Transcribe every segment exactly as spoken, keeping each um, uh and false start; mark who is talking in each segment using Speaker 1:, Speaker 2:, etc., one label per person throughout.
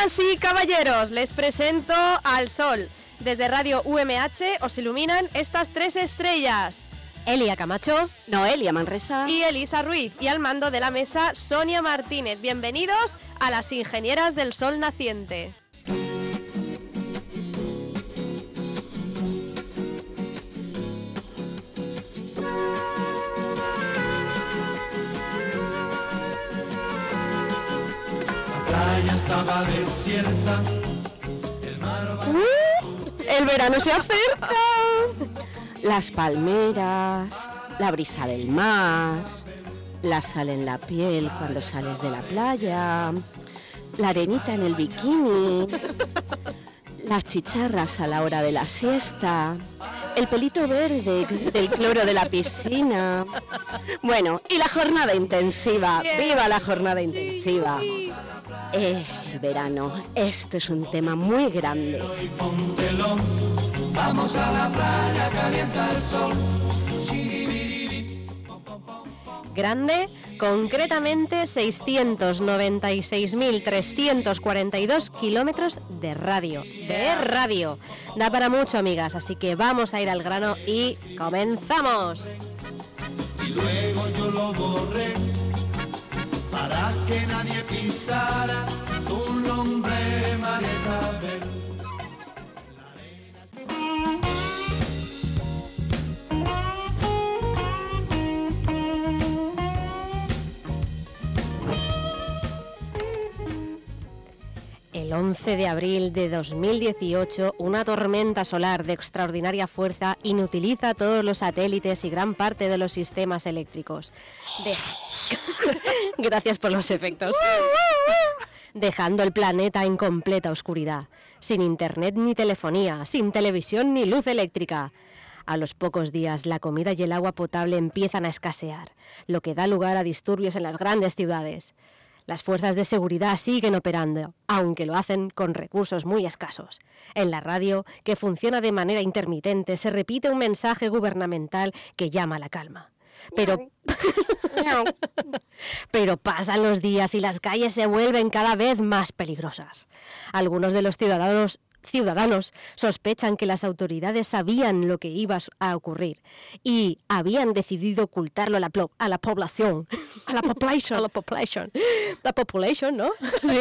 Speaker 1: Damas y caballeros, les presento al Sol. Desde Radio U M H os iluminan estas tres estrellas:
Speaker 2: Elia Camacho,
Speaker 3: Noelia Manresa
Speaker 1: y Elisa Ruiz. Y al mando de la mesa, Sonia Martínez. Bienvenidos a las Ingenieras del Sol Naciente.
Speaker 4: Estaba desierta, el mar va...
Speaker 1: ¡Uh! ¡El verano se acerca!
Speaker 3: Las palmeras, la brisa del mar, la sal en la piel cuando sales de la playa, la arenita en el bikini, las chicharras a la hora de la siesta, el pelito verde del cloro de la piscina. Bueno, y la jornada intensiva.
Speaker 1: Bien.
Speaker 3: ¡Viva la jornada
Speaker 1: Sí.
Speaker 3: intensiva! Eh, el verano, este es un tema muy grande.
Speaker 4: Y póntelo, vamos a la playa, calienta el sol.
Speaker 2: grande, concretamente seiscientos noventa y seis mil trescientos cuarenta y dos kilómetros de radio. De radio. Da para mucho, amigas, así que vamos a ir al grano y comenzamos.
Speaker 4: Y luego yo lo borré para que nadie pisara tu nombre, María Isabel.
Speaker 2: El once de abril de dos mil dieciocho, una tormenta solar de extraordinaria fuerza inutiliza todos los satélites y gran parte de los sistemas eléctricos. De... Gracias por los efectos. Dejando el planeta en completa oscuridad, sin internet ni telefonía, sin televisión ni luz eléctrica. A los pocos días, la comida y el agua potable empiezan a escasear, lo que da lugar a disturbios en las grandes ciudades. Las fuerzas de seguridad siguen operando, aunque lo hacen con recursos muy escasos. En la radio, que funciona de manera intermitente, se repite un mensaje gubernamental que llama a la calma. Pero... Pero pasan los días y las calles se vuelven cada vez más peligrosas. Algunos de los ciudadanos... Ciudadanos sospechan que las autoridades sabían lo que iba a ocurrir y habían decidido ocultarlo a la, plo- a la población. A la population. A la population. La population, ¿no? Sí.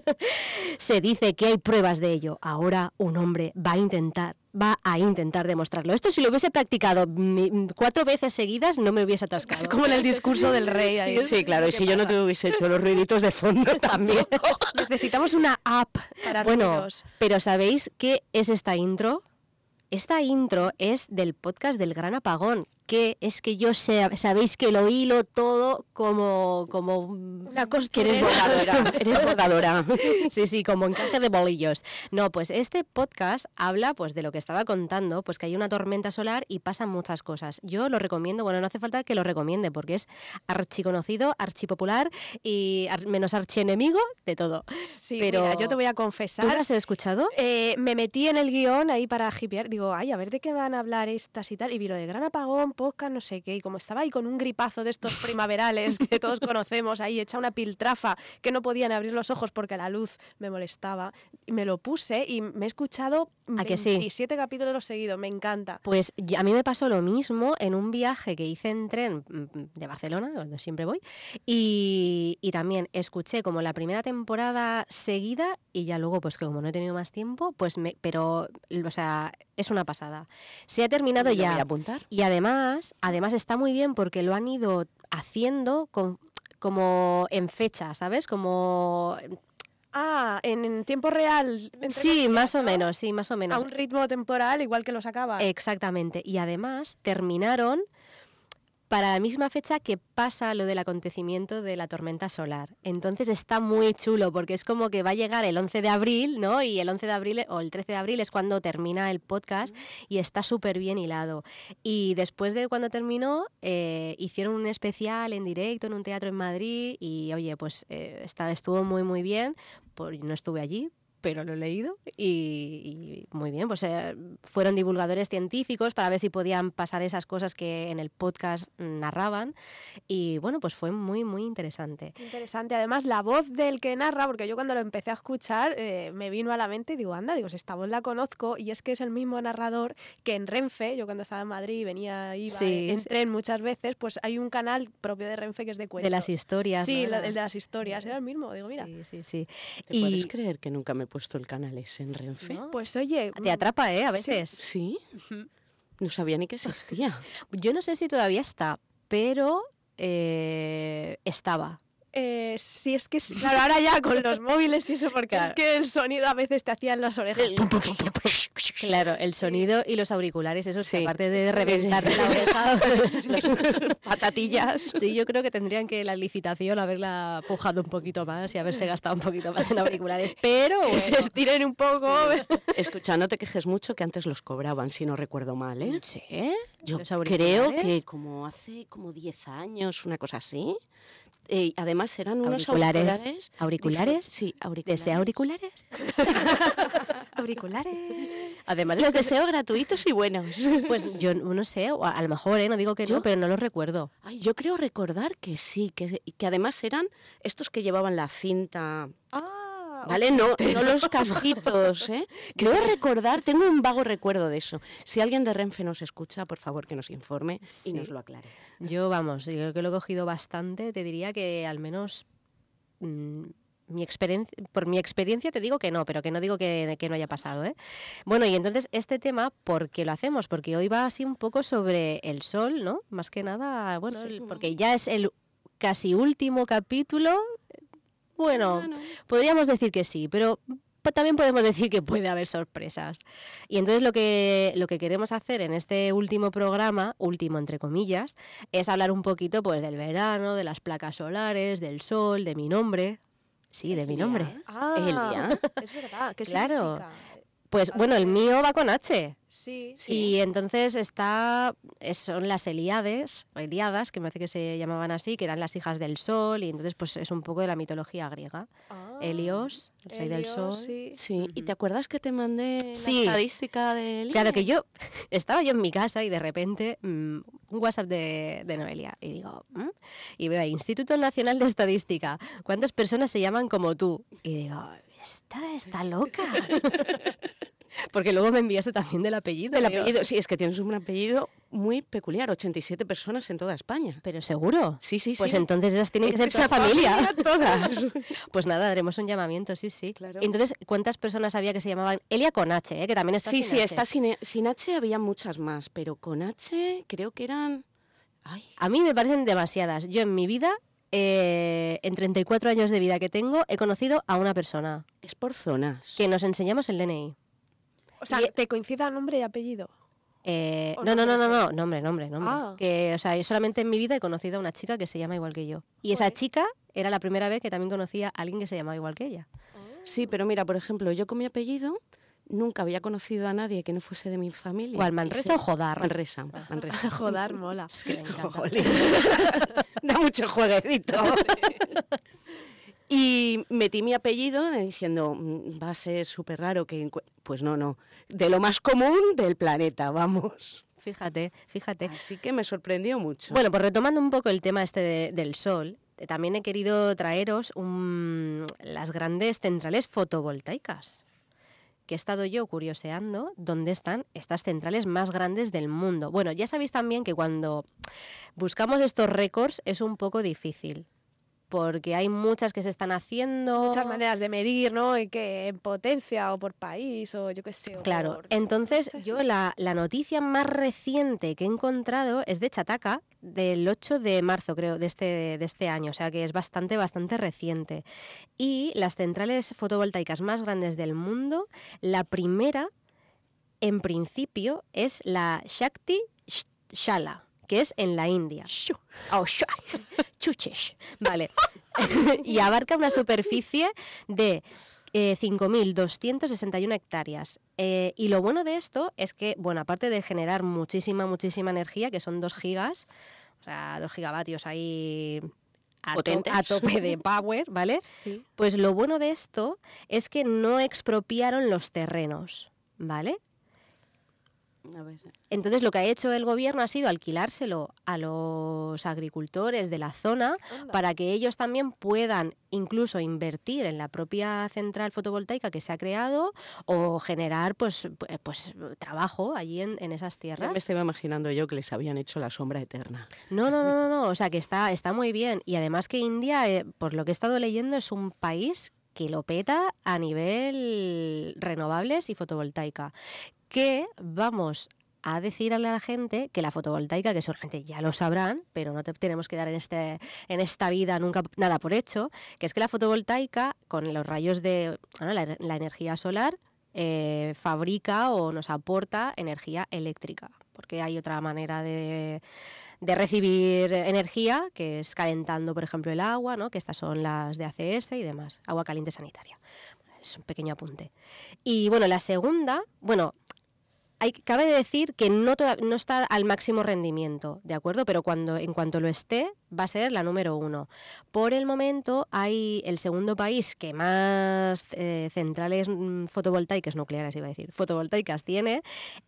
Speaker 2: Se dice que hay pruebas de ello. Ahora un hombre va a intentar va a intentar demostrarlo. Esto, si lo hubiese practicado mi, cuatro veces seguidas, no me hubiese atascado.
Speaker 1: Como en el discurso del rey. Ahí.
Speaker 3: Sí, sí, claro, y si yo no te hubiese hecho los ruiditos de fondo también.
Speaker 1: Necesitamos una app para
Speaker 2: Bueno,
Speaker 1: ruidos.
Speaker 2: pero ¿sabéis qué es esta intro? Esta intro es del podcast del Gran Apagón, que es que yo sé, sabéis que lo hilo todo como... como
Speaker 1: Una
Speaker 3: Que eres bordadora, eres bordadora.
Speaker 2: Sí, sí, como encaje de bolillos. No, pues este podcast habla pues de lo que estaba contando, pues que hay una tormenta solar y pasan muchas cosas. Yo lo recomiendo, bueno, no hace falta que lo recomiende porque es archiconocido, archipopular y ar- menos archienemigo de todo.
Speaker 1: Sí,
Speaker 2: pero
Speaker 1: mira, yo te voy a confesar.
Speaker 2: ¿Tú lo has escuchado?
Speaker 1: Eh, me metí en el guión ahí para hipear. Digo, ay, a ver de qué van a hablar estas y tal. Y vi lo de Gran Apagón, podcast, no sé qué. Y como estaba ahí con un gripazo de estos primaverales que todos conocemos, ahí hecha una piltrafa que no podían abrir los ojos porque la luz me molestaba, me lo puse y me he escuchado
Speaker 2: ¿A que sí?
Speaker 1: veintisiete capítulos seguidos. Me encanta.
Speaker 2: Pues a mí me pasó lo mismo en un viaje que hice en tren de Barcelona, donde siempre voy, y, y también escuché como la primera temporada seguida y ya luego, pues que como no he tenido más tiempo, pues me, pero, o sea, es una pasada. Se ha terminado
Speaker 3: ¿Me lo
Speaker 2: ya.
Speaker 3: voy a apuntar?
Speaker 2: Y además, además está muy bien porque lo han ido haciendo con, como en fecha, ¿sabes? Como...
Speaker 1: Ah, en, en tiempo real. entre
Speaker 2: Sí,
Speaker 1: comillas,
Speaker 2: más o
Speaker 1: ¿no?
Speaker 2: menos, sí, más o menos.
Speaker 1: A un ritmo temporal igual que los acaba.
Speaker 2: Exactamente. Y además terminaron para la misma fecha que pasa lo del acontecimiento de la tormenta solar. Entonces está muy chulo porque es como que va a llegar el once de abril, ¿no? Y el once de abril o el trece de abril es cuando termina el podcast y está súper bien hilado. Y después de cuando terminó, eh, hicieron un especial en directo en un teatro en Madrid y, oye, pues eh, está, estuvo muy, muy bien. Por, no estuve allí, pero lo he leído y, y muy bien, pues eh, fueron divulgadores científicos para ver si podían pasar esas cosas que en el podcast narraban y bueno, pues fue muy, muy interesante.
Speaker 1: Qué interesante, además la voz del que narra, porque yo cuando lo empecé a escuchar eh, me vino a la mente y digo, anda, digo, esta voz la conozco y es que es el mismo narrador que en Renfe, yo cuando estaba en Madrid venía, iba
Speaker 2: Sí,
Speaker 1: en
Speaker 2: sí.
Speaker 1: tren muchas veces, pues hay un canal propio de Renfe que es de cuentos.
Speaker 2: De las historias.
Speaker 1: Sí,
Speaker 2: ¿no?
Speaker 1: la- el de las historias, era el mismo, digo, mira.
Speaker 2: Sí, sí, sí.
Speaker 3: ¿Te
Speaker 2: Y
Speaker 3: puedes creer que nunca me he puesto el canal ese en Renfe?
Speaker 2: ¿no?
Speaker 1: Pues oye...
Speaker 2: Te atrapa, ¿eh? A veces.
Speaker 3: Sí, no sabía ni que existía.
Speaker 2: Yo no sé si todavía está, pero eh, estaba.
Speaker 1: Eh, sí, es que, claro, ahora ya con los móviles y eso, porque
Speaker 2: Claro.
Speaker 1: es que el sonido a veces te hacía en las orejas. Pum, pum, pum, pum, pum.
Speaker 2: Claro, el sonido y los auriculares, eso sí,
Speaker 3: Sí.
Speaker 2: aparte de
Speaker 3: Sí,
Speaker 2: reventarte
Speaker 3: sí.
Speaker 2: la oreja,
Speaker 3: Patatillas.
Speaker 2: sí, yo creo que tendrían que la licitación haberla pujado un poquito más y haberse gastado un poquito más en auriculares, pero
Speaker 1: Que
Speaker 2: bueno.
Speaker 1: se estiren un poco.
Speaker 3: Escucha, no te quejes mucho que antes los cobraban, si no recuerdo mal, ¿eh?
Speaker 2: Sí,
Speaker 3: Yo
Speaker 2: los
Speaker 3: creo
Speaker 2: auriculares.
Speaker 3: que como hace como diez años, una cosa así. Eh, además eran unos
Speaker 2: Auriculares.
Speaker 3: auriculares.
Speaker 2: ¿Auriculares?
Speaker 3: Sí, auriculares.
Speaker 2: ¿Desea auriculares?
Speaker 1: Auriculares.
Speaker 2: Además,
Speaker 3: Los
Speaker 2: los
Speaker 3: deseo gratuitos y buenos.
Speaker 2: pues yo no sé, o a, a lo mejor, ¿eh? No digo que
Speaker 3: ¿Yo?
Speaker 2: no, pero no los recuerdo.
Speaker 3: Ay, yo creo recordar que sí, que, que además eran estos que llevaban la cinta.
Speaker 1: Ah,
Speaker 3: ¿Vale? No, no los casquitos, ¿eh? Creo recordar, tengo un vago recuerdo de eso. Si alguien de Renfe nos escucha, por favor que nos informe
Speaker 2: Sí.
Speaker 3: y nos lo aclare.
Speaker 2: Yo, vamos, yo creo que lo he cogido bastante, te diría que al menos mm, mi experiencia, por mi experiencia te digo que no, pero que no digo que, que no haya pasado, ¿eh? Bueno, y entonces este tema, ¿por qué lo hacemos? Porque hoy va así un poco sobre el sol, ¿no? Más que nada, bueno,
Speaker 3: Sí.
Speaker 2: el- porque ya es el casi último capítulo. Bueno, podríamos decir que sí, pero po- también podemos decir que puede haber sorpresas. Y entonces lo que, lo que queremos hacer en este último programa, último entre comillas, es hablar un poquito pues del verano, de las placas solares, del sol, de mi nombre. Sí, de mi
Speaker 3: Elia.
Speaker 2: nombre.
Speaker 1: Ah,
Speaker 3: Elia.
Speaker 1: es verdad. ¿Qué
Speaker 2: Claro.
Speaker 1: significa?
Speaker 2: Pues bueno, el mío va con H.
Speaker 1: Sí.
Speaker 2: Y entonces está, es- son las Elíades, o Elíadas, que me parece que se llamaban así, que eran las hijas del sol, y entonces pues es un poco de la mitología griega.
Speaker 1: Ah,
Speaker 2: Helios, el rey del
Speaker 1: Helios,
Speaker 2: sol.
Speaker 1: sí.
Speaker 3: Sí, ¿y te acuerdas que te mandé
Speaker 2: Sí.
Speaker 3: la estadística de
Speaker 2: Claro que yo estaba yo en mi casa y de repente mm, un WhatsApp de, de Noelia y digo, ¿mm? Y veo ahí, Instituto Nacional de Estadística, ¿cuántas personas se llaman como tú? Y digo, esta está loca. Porque luego me enviaste también del apellido.
Speaker 3: Del
Speaker 2: digo,
Speaker 3: apellido, sí, es que tienes un apellido muy peculiar, ochenta y siete personas en toda España.
Speaker 2: Pero seguro.
Speaker 3: Sí, sí,
Speaker 2: Pues
Speaker 3: sí.
Speaker 2: entonces esas tienen que ser
Speaker 3: Esa
Speaker 2: toda familia.
Speaker 3: todas.
Speaker 2: Pues nada, haremos un llamamiento, sí, sí.
Speaker 3: Claro.
Speaker 2: Entonces, ¿cuántas personas había que se llamaban Elia con H, eh? Que también está
Speaker 3: Sí,
Speaker 2: sin
Speaker 3: sí,
Speaker 2: H.
Speaker 3: está sin, sin H había muchas más, pero con H creo que eran... Ay,
Speaker 2: A mí me parecen demasiadas. Yo en mi vida, eh, en treinta y cuatro años de vida que tengo, he conocido a una persona
Speaker 3: es por zonas.
Speaker 2: que nos enseñamos el D N I.
Speaker 1: O sea,
Speaker 2: Y-
Speaker 1: ¿te coincida nombre y apellido?
Speaker 2: Eh,
Speaker 1: ¿O
Speaker 2: no, no, no,
Speaker 1: nombre
Speaker 2: no,
Speaker 1: solo?
Speaker 2: no, nombre, nombre, nombre.
Speaker 1: Ah.
Speaker 2: Que, o sea, yo solamente en mi vida he conocido a una chica que se llama igual que yo. Y esa
Speaker 1: Joder.
Speaker 2: chica era la primera vez que también conocía a alguien que se llamaba igual que ella.
Speaker 3: Sí, pero mira, por ejemplo, yo con mi apellido nunca había conocido a nadie que no fuese de mi familia.
Speaker 2: ¿Cuál,
Speaker 3: Y
Speaker 2: Manresa
Speaker 3: sí-
Speaker 2: o Jodar?
Speaker 3: Manresa, Manresa.
Speaker 1: Joder, mola.
Speaker 2: Es que me encanta.
Speaker 3: Jolín. Da mucho jueguecito. Y metí mi apellido diciendo, "Mm, va a ser súper raro que... encue-". Pues no, no. De lo más común del planeta, vamos.
Speaker 2: Fíjate, fíjate.
Speaker 3: Así que me sorprendió mucho.
Speaker 2: Bueno, pues retomando un poco el tema este de- del sol, eh, también he querido traeros un- las grandes centrales fotovoltaicas, que he estado yo curioseando dónde están estas centrales más grandes del mundo. Bueno, ya sabéis también que cuando buscamos estos récords es un poco difícil, porque hay muchas que se están haciendo.
Speaker 1: Muchas maneras de medir, ¿no? Y que en potencia o por país o yo qué sé. o
Speaker 2: Claro,
Speaker 1: por-
Speaker 2: entonces
Speaker 1: no sé.
Speaker 2: yo la, la noticia más reciente que he encontrado es de Chataca, del ocho de marzo creo, de este, de este año, o sea que es bastante, bastante reciente. Y las centrales fotovoltaicas más grandes del mundo, la primera, en principio, es la Shakti Sh- Shala, que es en la India. Oh, Shu- Chuchesh. Vale. Y abarca una superficie de eh, cinco mil doscientas sesenta y una hectáreas. Eh, y lo bueno de esto es que, bueno, aparte de generar muchísima, muchísima energía, que son dos gigas, o sea, dos gigavatios ahí a, to-
Speaker 3: Potentes.
Speaker 2: a tope de power, ¿vale?
Speaker 1: Sí.
Speaker 2: Pues lo bueno de esto es que no expropiaron los terrenos, ¿vale?
Speaker 3: A ver.
Speaker 2: Entonces lo que ha hecho el gobierno ha sido alquilárselo a los agricultores de la zona
Speaker 1: Anda.
Speaker 2: para que ellos también puedan incluso invertir en la propia central fotovoltaica que se ha creado o generar pues, pu- pues trabajo allí en, en esas
Speaker 3: Ya
Speaker 2: tierras.
Speaker 3: me estaba imaginando yo que les habían hecho la sombra eterna.
Speaker 2: No, no, no, no, no, o sea que está, está muy bien. Y además que India, eh, por lo que he estado leyendo, es un país que lo peta a nivel renovables y fotovoltaica. Que vamos a decir a la gente que la fotovoltaica, que seguramente ya lo sabrán, pero no te tenemos que dar en, este, en esta vida nunca nada por hecho, que es que la fotovoltaica, con los rayos de bueno, la, la energía solar, eh, fabrica o nos aporta energía eléctrica, porque hay otra manera de, de recibir energía, que es calentando, por ejemplo, el agua, ¿no? Que estas son las de A C S y demás, agua caliente sanitaria. Es un pequeño apunte. Y bueno, la segunda, bueno, hay, cabe decir que no, toda, no está al máximo rendimiento, ¿de acuerdo? Pero cuando, en cuanto lo esté, va a ser la número uno. Por el momento, hay el segundo país que más eh, centrales mm, fotovoltaicas, nucleares iba a decir, fotovoltaicas tiene,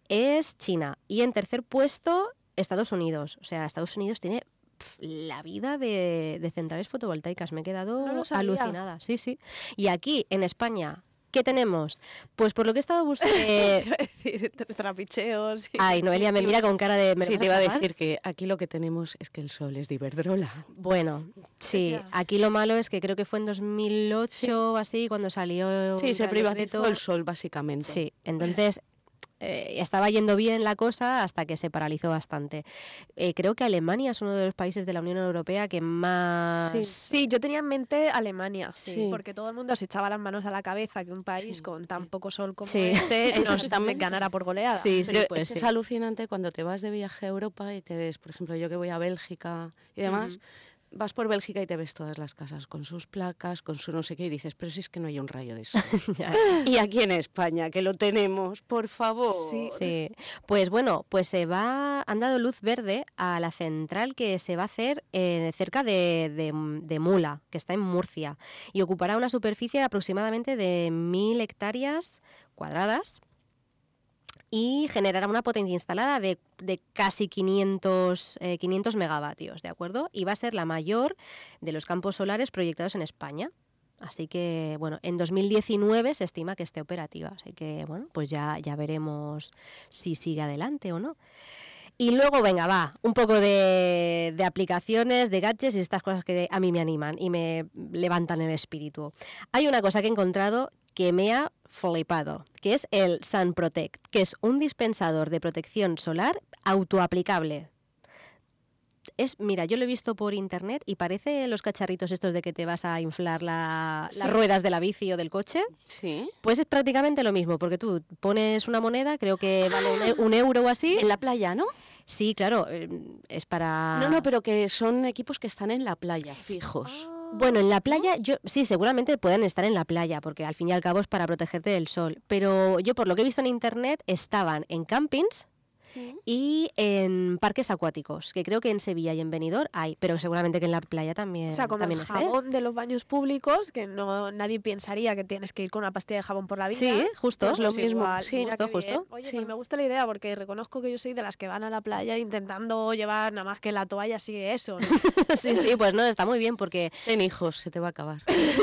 Speaker 2: es China. Y en tercer puesto, Estados Unidos. O sea, Estados Unidos tiene pf, la vida de, de centrales fotovoltaicas. Me he quedado
Speaker 1: No lo sabía.
Speaker 2: alucinada. Sí, sí. Y aquí, en España, ¿qué tenemos? Pues por lo que he estado buscando... Eh,
Speaker 1: Iba a decir trapicheos. y-
Speaker 2: ay, Noelia me mira con cara de... ¿me lo
Speaker 3: Sí,
Speaker 2: vas
Speaker 3: te iba a
Speaker 2: chapar?
Speaker 3: decir que aquí lo que tenemos es que el sol es de Iberdrola.
Speaker 2: Bueno, sí,
Speaker 1: Ya.
Speaker 2: aquí lo malo es que creo que fue en dos mil ocho o así cuando salió...
Speaker 3: Sí,
Speaker 2: un
Speaker 3: se
Speaker 2: Real
Speaker 3: privatizó
Speaker 2: Decreto.
Speaker 3: el sol, básicamente.
Speaker 2: Sí, entonces eh, estaba yendo bien la cosa hasta que se paralizó bastante. Eh, creo que Alemania es uno de los países de la Unión Europea que más...
Speaker 3: Sí.
Speaker 1: Sí, yo tenía en mente Alemania,
Speaker 3: Sí.
Speaker 1: porque todo el mundo se echaba las manos a la cabeza que un país
Speaker 3: Sí,
Speaker 1: con tan poco sol como
Speaker 2: Sí.
Speaker 1: este nos
Speaker 3: Exactamente.
Speaker 1: ganara por goleada.
Speaker 2: Sí, sí,
Speaker 3: Pero
Speaker 2: pues
Speaker 3: es, que
Speaker 2: sí.
Speaker 3: es alucinante cuando te vas de viaje a Europa y te ves, por ejemplo, yo que voy a Bélgica y demás, vas por Bélgica y te ves todas las casas con sus placas, con su no sé qué, y dices, pero si es que no hay un rayo de sol. Y aquí en España, que lo tenemos, por favor.
Speaker 1: Sí.
Speaker 2: Sí, pues bueno, pues se va, han dado luz verde a la central que se va a hacer eh, cerca de, de, de Mula, que está en Murcia, y ocupará una superficie aproximadamente de mil hectáreas cuadradas y generará una potencia instalada de, de casi quinientos, eh, quinientos megavatios, ¿de acuerdo? Y va a ser la mayor de los campos solares proyectados en España. Así que, bueno, en dos mil diecinueve se estima que esté operativa. Así que, bueno, pues ya, ya veremos si sigue adelante o no. Y luego, venga, va, un poco de, de aplicaciones, de gadgets y estas cosas que a mí me animan y me levantan el espíritu. Hay una cosa que he encontrado que me ha flipado, que es el Sun Protect, que es un dispensador de protección solar autoaplicable. Es, mira, yo lo he visto por internet y parece los cacharritos estos de que te vas a inflar la-
Speaker 3: Sí.
Speaker 2: las ruedas de la bici o del coche.
Speaker 3: Sí.
Speaker 2: Pues es prácticamente lo mismo, porque tú pones una moneda, creo que vale un, e- un euro o así.
Speaker 3: En la playa, ¿no?
Speaker 2: Sí, claro, eh, es para...
Speaker 3: No, no, pero que son equipos que están en la playa, fijos.
Speaker 2: Bueno, en la playa, yo sí, seguramente pueden estar en la playa, porque al fin y al cabo es para protegerte del sol. Pero yo, por lo que he visto en internet, estaban en campings y en parques acuáticos, que creo que en Sevilla y en Benidorm hay, pero seguramente que en la playa también,
Speaker 1: O sea, como
Speaker 2: también
Speaker 1: el
Speaker 2: esté.
Speaker 1: jabón de los baños públicos, que no nadie pensaría que tienes que ir con una pastilla de jabón por la vida.
Speaker 2: Sí, justo,
Speaker 1: Pues
Speaker 3: lo mismo,
Speaker 1: igual.
Speaker 3: sí,
Speaker 1: Mira
Speaker 2: justo,
Speaker 1: qué bien.
Speaker 2: justo.
Speaker 1: Oye,
Speaker 3: Sí.
Speaker 1: pues me gusta la idea porque reconozco que yo soy de las que van a la playa intentando llevar nada más que la toalla, así que eso, ¿no?
Speaker 2: Sí, sí, pues no, está muy bien porque
Speaker 3: Ten hijos, se te va a acabar.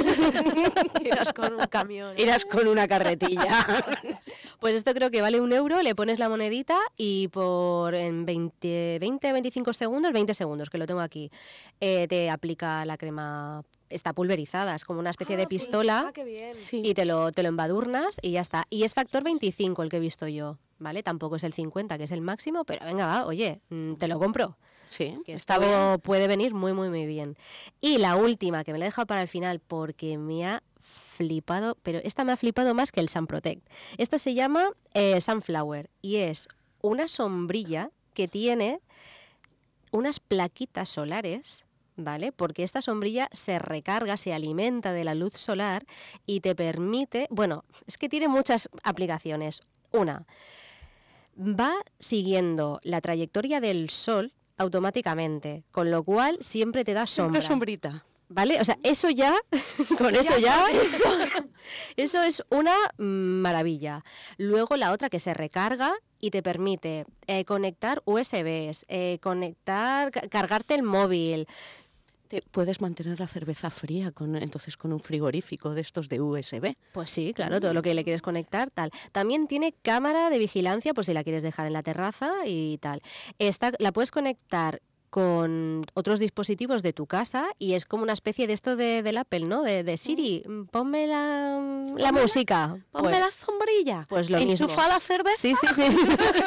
Speaker 1: Irás con un camión. ¿eh?
Speaker 3: Irás con una carretilla.
Speaker 2: pues esto creo que vale un euro, le pones la monedita y por en veinte, veinte, veinticinco segundos, veinte segundos, que lo tengo aquí, eh, te aplica la crema, está pulverizada, es como una especie
Speaker 1: Ah,
Speaker 2: de
Speaker 1: sí.
Speaker 2: pistola
Speaker 1: Ah, qué bien.
Speaker 3: Sí.
Speaker 2: y te lo, te lo embadurnas y ya está. Y es factor veinticinco el que he visto yo, ¿vale? Tampoco es el cincuenta, que es el máximo, pero venga, va, oye, mm, te lo compro.
Speaker 3: Sí,
Speaker 2: Que
Speaker 3: está
Speaker 2: esto
Speaker 3: bien.
Speaker 2: puede venir muy, muy, muy bien. Y la última, que me la he dejado para el final porque me ha flipado, pero esta me ha flipado más que el Sun Protect. Esta se llama eh, Sunflower y es una sombrilla que tiene unas plaquitas solares, ¿vale? Porque esta sombrilla se recarga, se alimenta de la luz solar y te permite, bueno, es que tiene muchas aplicaciones. Una, va siguiendo la trayectoria del sol automáticamente, con lo cual siempre te da sombra.
Speaker 3: Siempre sombrita.
Speaker 2: ¿Vale? O sea, eso ya, con eso ya, eso, eso es una maravilla. Luego la otra que se recarga y te permite eh, conectar U S Bs, eh, conectar, ca- cargarte el móvil.
Speaker 3: Te puedes mantener la cerveza fría con, entonces con un frigorífico de estos de U S B.
Speaker 2: Pues sí, claro, todo lo que le quieres conectar, tal. También tiene cámara de vigilancia, pues si la quieres dejar en la terraza y tal. Esta, la puedes conectar con otros dispositivos de tu casa y es como una especie de esto de, del Apple, ¿no? De, de Siri, ponme la, la música.
Speaker 3: Ponme
Speaker 2: Pues-
Speaker 3: la sombrilla.
Speaker 2: Pues lo mismo.
Speaker 3: Enchufa la cerveza.
Speaker 2: Sí, sí, sí.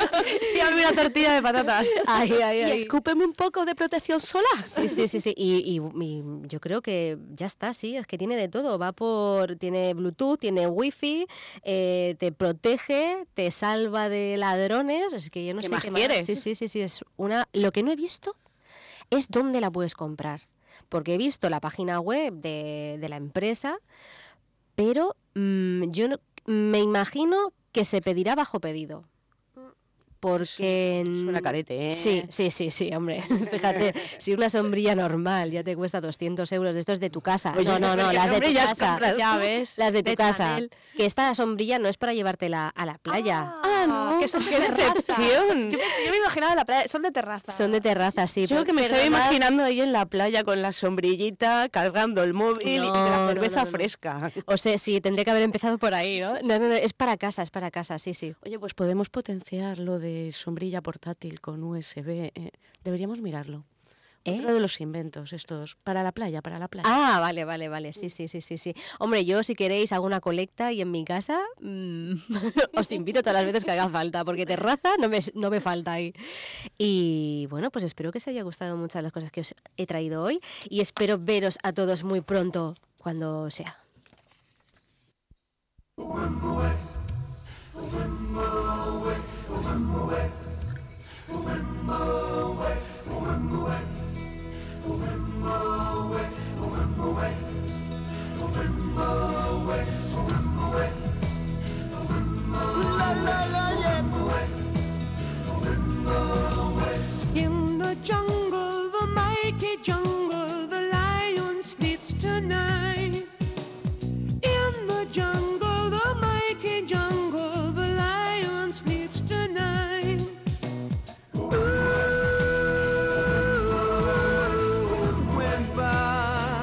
Speaker 1: Y hazme una tortilla de patatas.
Speaker 2: Ahí, ahí,
Speaker 3: Y
Speaker 2: ahí.
Speaker 3: escúpeme un poco de protección solar.
Speaker 2: Sí, sí, sí, sí. Y, y- y yo creo que ya está, sí, es que tiene de todo. Va por, tiene Bluetooth, tiene Wi-Fi, eh, te protege, te salva de ladrones. Es que yo no
Speaker 3: ¿Qué
Speaker 2: sé
Speaker 3: más
Speaker 2: qué
Speaker 3: quieres?
Speaker 2: Sí, sí, sí, sí. Es una. Lo que no he visto es dónde la puedes comprar. Porque he visto la página web de, de la empresa, pero mm, yo no- me imagino que se pedirá bajo pedido. Porque...
Speaker 3: Suena carete, ¿eh?
Speaker 2: Sí, sí, sí, sí, hombre. Fíjate, si una sombrilla normal ya te cuesta doscientos euros, esto es de tu casa.
Speaker 3: Oye,
Speaker 2: no, no, no,
Speaker 3: ¿qué
Speaker 2: las de tu
Speaker 3: sombrillas
Speaker 2: casa.
Speaker 3: compras?
Speaker 1: Ya ves.
Speaker 2: Las de tu
Speaker 1: de
Speaker 2: casa.
Speaker 1: Chanel.
Speaker 2: Que esta sombrilla no es para llevártela a la playa.
Speaker 3: Ah, no,
Speaker 1: que son de
Speaker 3: qué
Speaker 1: terraza.
Speaker 3: decepción.
Speaker 1: Yo me, yo me imaginaba la playa, son de terraza.
Speaker 2: Son de terraza, sí.
Speaker 3: Yo
Speaker 2: pero-
Speaker 3: que me
Speaker 2: pero
Speaker 3: estoy
Speaker 2: además-
Speaker 3: imaginando ahí en la playa con la sombrillita, cargando el móvil y
Speaker 2: No,
Speaker 3: la
Speaker 2: no,
Speaker 3: cerveza
Speaker 2: no, no, no.
Speaker 3: fresca.
Speaker 2: O sea, sí, tendría que haber empezado por ahí, ¿no? No, no, no, es para casa, es para casa, sí, sí.
Speaker 3: Oye, pues podemos potenciar lo de sombrilla portátil con U S B. eh, deberíamos mirarlo.
Speaker 2: ¿Eh?
Speaker 3: Otro de los inventos estos. Para la playa, para la playa.
Speaker 2: Ah, vale, vale, vale, sí, sí, sí, sí, sí. Hombre, yo si queréis hago una colecta y en mi casa mm, os invito todas las veces que haga falta, porque terraza no me, no me falta ahí. Y bueno, pues espero que os haya gustado muchas las cosas que os he traído hoy y espero veros a todos muy pronto, cuando sea.
Speaker 5: In the jungle, the mighty jungle, the lion sleeps tonight. In the jungle, the mighty jungle, the lion sleeps tonight. Ooh, went by.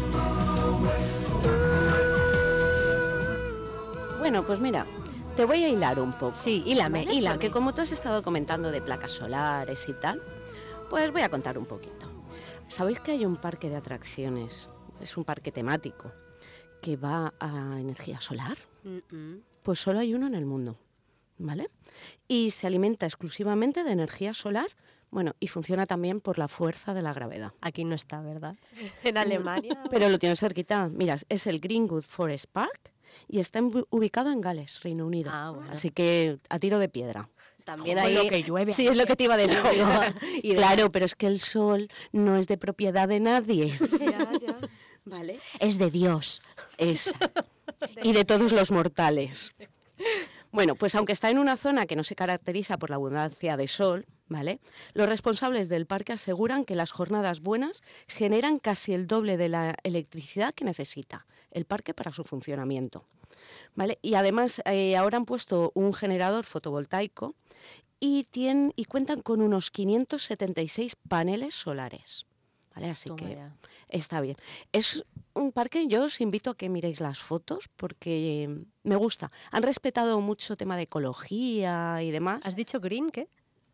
Speaker 3: Bueno, pues mira, te voy a hilar un poco.
Speaker 2: Sí, hílame,
Speaker 3: ¿vale?
Speaker 2: hílame.
Speaker 3: Porque como tú has estado comentando de placas solares y tal, pues voy a contar un poquito. ¿Sabéis que hay un parque de atracciones? Es un parque temático que va a energía solar.
Speaker 2: Mm-mm.
Speaker 3: Pues solo hay uno en el mundo, ¿vale? Y se alimenta exclusivamente de energía solar, bueno, y funciona también por la fuerza de la gravedad.
Speaker 2: Aquí no está, ¿verdad?
Speaker 1: En Alemania.
Speaker 3: Pero lo tienes cerquita. Mira, es el Greenwood Forest Park y está en- ubicado en Gales, Reino Unido.
Speaker 2: Ah, bueno.
Speaker 3: Así que a tiro de piedra.
Speaker 2: También
Speaker 1: Con
Speaker 2: ahí...
Speaker 1: lo que llueve
Speaker 2: Sí, es lo que te iba a decir. digo, y de-
Speaker 3: Claro, pero es que el sol no es de propiedad de nadie.
Speaker 1: Ya, ya.
Speaker 3: ¿Vale?
Speaker 2: Es de Dios.
Speaker 3: Es. Y de todos los mortales. Bueno, pues aunque está en una zona que no se caracteriza por la abundancia de sol, ¿vale? Los responsables del parque aseguran que las jornadas buenas generan casi el doble de la electricidad que necesita el parque para su funcionamiento, ¿vale? Y además eh, ahora han puesto un generador fotovoltaico y, tienen, y cuentan con unos quinientos setenta y seis paneles solares, ¿vale? Así
Speaker 2: Toma
Speaker 3: que
Speaker 2: ya.
Speaker 3: está bien. Es un parque, yo os invito a que miréis las fotos porque eh, me gusta. Han respetado mucho tema de ecología y demás.
Speaker 2: ¿Has dicho green qué?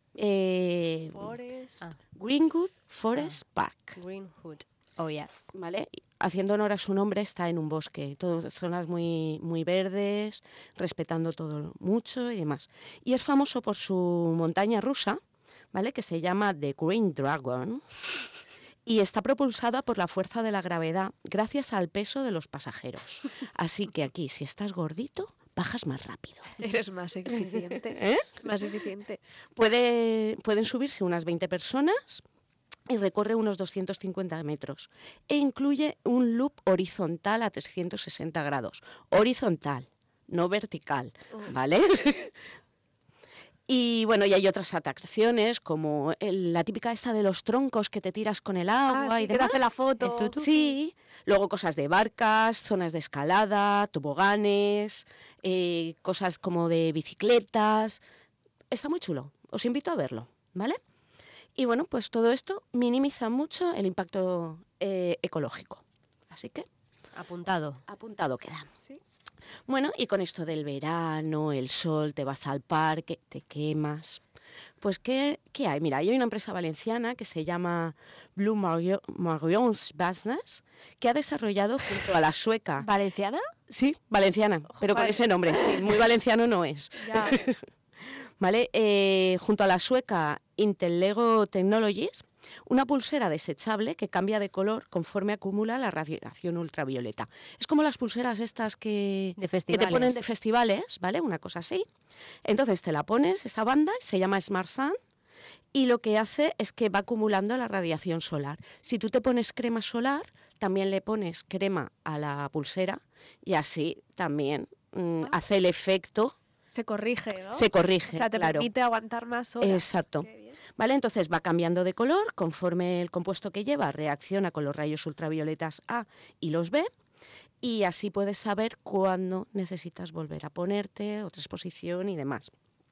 Speaker 3: Eh,
Speaker 1: Forest.
Speaker 2: Ah.
Speaker 3: Greenwood Forest Park,
Speaker 2: Greenwood. Oh, yes.
Speaker 3: ¿vale? Haciendo honor a su nombre, está en un bosque, todo, zonas muy, muy verdes, respetando todo mucho y demás. Y es famoso por su montaña rusa, ¿vale? Que se llama The Green Dragon. Y está propulsada por la fuerza de la gravedad gracias al peso de los pasajeros. Así que aquí, si estás gordito, bajas más rápido.
Speaker 1: Eres más eficiente.
Speaker 3: ¿Eh?
Speaker 1: Más eficiente.
Speaker 3: Puede, pueden subirse unas veinte personas y recorre unos doscientos cincuenta metros. E incluye un loop horizontal a trescientos sesenta grados. Horizontal, no vertical, ¿vale? Y bueno, y hay otras atracciones como el- la típica esta de los troncos que te tiras con el agua
Speaker 1: Ah, sí,
Speaker 3: y
Speaker 1: que te
Speaker 3: demás.
Speaker 1: hace la foto.
Speaker 2: El tutú.
Speaker 3: Sí, luego cosas de barcas, zonas de escalada, toboganes, eh, cosas como de bicicletas. Está muy chulo, os invito a verlo, ¿vale? Y bueno, pues todo esto minimiza mucho el impacto eh, ecológico. Así que
Speaker 2: Apuntado.
Speaker 3: apuntado queda.
Speaker 1: Sí.
Speaker 3: Bueno, y con esto del verano, el sol, te vas al parque, te quemas. Pues, ¿qué, qué hay? Mira, hay una empresa valenciana que se llama Blue Mario- Marions Business, que ha desarrollado junto a la sueca...
Speaker 1: ¿Valenciana?
Speaker 3: Sí, valenciana, pero con
Speaker 1: Joder.
Speaker 3: ese nombre, sí, muy valenciano no es.
Speaker 1: Ya.
Speaker 3: ¿Vale? Eh, junto a la sueca Intellego Technologies, una pulsera desechable que cambia de color conforme acumula la radiación ultravioleta. Es como las pulseras estas que,
Speaker 2: De
Speaker 3: que te ponen
Speaker 2: festivales.
Speaker 3: de festivales, ¿vale? Una cosa así. Entonces te la pones, esa banda, se llama Smart Sun, y lo que hace es que va acumulando la radiación solar. Si tú te pones crema solar, también le pones crema a la pulsera y así también mm, hace el efecto,
Speaker 1: Se corrige, ¿no?
Speaker 3: se corrige.
Speaker 1: O sea, te
Speaker 3: claro.
Speaker 1: permite aguantar más horas.
Speaker 3: Exacto.
Speaker 1: Qué bien.
Speaker 3: ¿Vale? Entonces va cambiando de color conforme el compuesto que lleva reacciona con los rayos ultravioletas A y los B, y así puedes saber cuándo necesitas volver a ponerte, otra exposición y demás.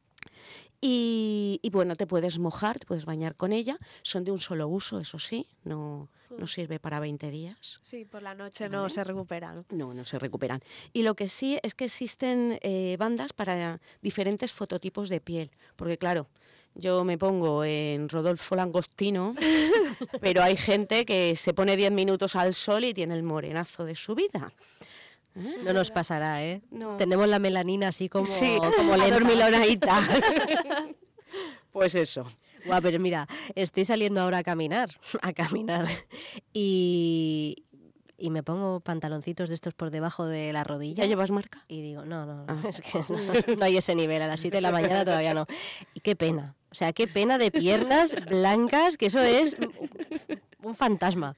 Speaker 3: Y, y bueno, te puedes mojar, te puedes bañar con ella. Son de un solo uso, eso sí, no, no sirve para veinte días.
Speaker 1: Sí, por la noche no se recupera, ¿no?
Speaker 3: No, no se recuperan. Y lo que sí es que existen eh, bandas para diferentes fototipos de piel. Porque claro, yo me pongo en Rodolfo Langostino, pero hay gente que se pone diez minutos al sol y tiene el morenazo de su vida.
Speaker 2: No nos pasará, ¿eh?
Speaker 3: No.
Speaker 2: Tenemos la melanina así como,
Speaker 3: Sí,
Speaker 2: como lenta.
Speaker 3: adormilonadita. Pues eso.
Speaker 2: Guau, pero mira, estoy saliendo ahora a caminar, a caminar, y, y me pongo pantaloncitos de estos por debajo de la rodilla.
Speaker 3: ¿Ya llevas marca?
Speaker 2: Y digo, no, no, no,
Speaker 3: Ah.
Speaker 2: es que no, no hay ese nivel, a las siete de la mañana todavía no. Y qué pena, o sea, qué pena de piernas blancas, que eso es un fantasma.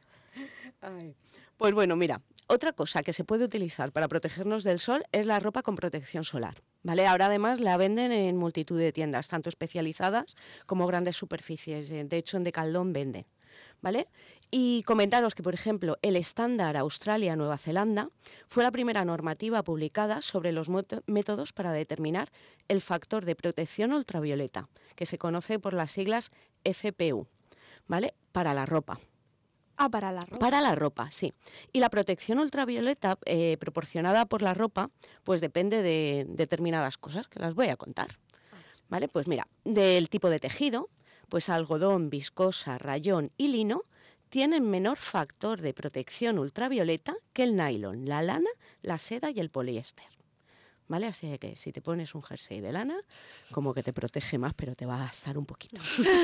Speaker 3: Pues bueno, mira, otra cosa que se puede utilizar para protegernos del sol es la ropa con protección solar, ¿vale? Ahora además la venden en multitud de tiendas, tanto especializadas como grandes superficies. De hecho, en Decathlon venden, ¿vale? Y comentaros que, por ejemplo, el estándar Australia-Nueva Zelanda fue la primera normativa publicada sobre los mot- métodos para determinar el factor de protección ultravioleta, que se conoce por las siglas F P U, ¿vale? Para la ropa.
Speaker 1: Ah, para la ropa.
Speaker 3: Para la ropa, sí. Y la protección ultravioleta eh, proporcionada por la ropa, pues depende de determinadas cosas que las voy a contar. ¿Vale? Pues mira, del tipo de tejido, pues algodón, viscosa, rayón y lino tienen menor factor de protección ultravioleta que el nylon, la lana, la seda y el poliéster. ¿Vale? Así que si te pones un jersey de lana, como que te protege más, pero te va a gastar un poquito.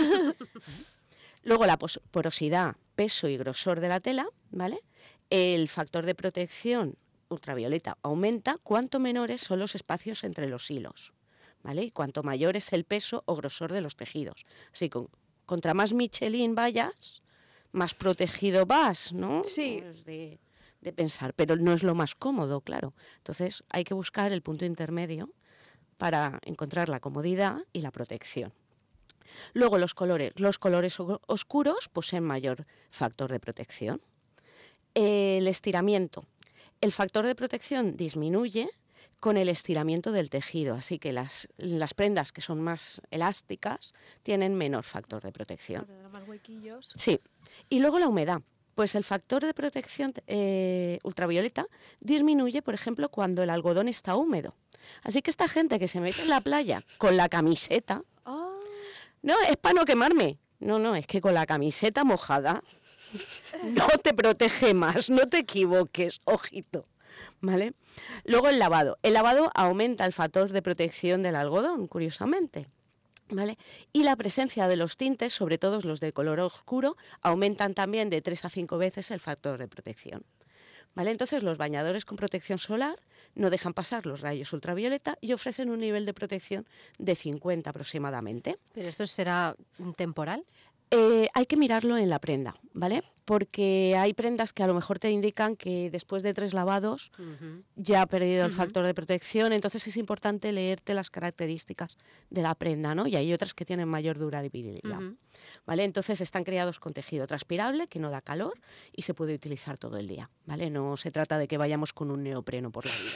Speaker 3: Luego la pos- porosidad, peso y grosor de la tela, ¿vale? El factor de protección ultravioleta aumenta cuanto menores son los espacios entre los hilos, ¿vale? Y cuanto mayor es el peso o grosor de los tejidos. Así que contra más Michelin vayas, más protegido vas, ¿no?
Speaker 1: Sí.
Speaker 3: Es de, de pensar, pero no es lo más cómodo, claro. Entonces hay que buscar el punto intermedio para encontrar la comodidad y la protección. Luego los colores. Los colores o- oscuros poseen mayor factor de protección. El estiramiento. El factor de protección disminuye con el estiramiento del tejido, así que las, las prendas que son más elásticas tienen menor factor de protección.
Speaker 1: Para tener más huequillos.
Speaker 3: Sí. Y luego la humedad. Pues el factor de protección eh, ultravioleta disminuye, por ejemplo, cuando el algodón está húmedo. Así que esta gente que se mete en la playa con la camiseta,
Speaker 1: Ah,
Speaker 3: no, es para no quemarme. No, no, es que con la camiseta mojada no te protege más, no te equivoques, ojito. ¿Vale? Luego el lavado. El lavado aumenta el factor de protección del algodón, curiosamente. ¿Vale? Y la presencia de los tintes, sobre todo los de color oscuro, aumentan también de tres a cinco veces el factor de protección. ¿Vale? Entonces los bañadores con protección solar no dejan pasar los rayos ultravioleta y ofrecen un nivel de protección de cincuenta aproximadamente.
Speaker 2: ¿Pero esto será temporal?
Speaker 3: Eh, hay que mirarlo en la prenda, ¿vale? Porque hay prendas que a lo mejor te indican que después de tres lavados
Speaker 2: Ujú.
Speaker 3: ya ha perdido el
Speaker 2: Ujú.
Speaker 3: factor de protección, entonces es importante leerte las características de la prenda, ¿no? Y hay otras que tienen mayor durabilidad,
Speaker 2: Ujú.
Speaker 3: ¿vale? Entonces están creados con tejido transpirable que no da calor y se puede utilizar todo el día, ¿vale? No se trata de que vayamos con un neopreno por la vida.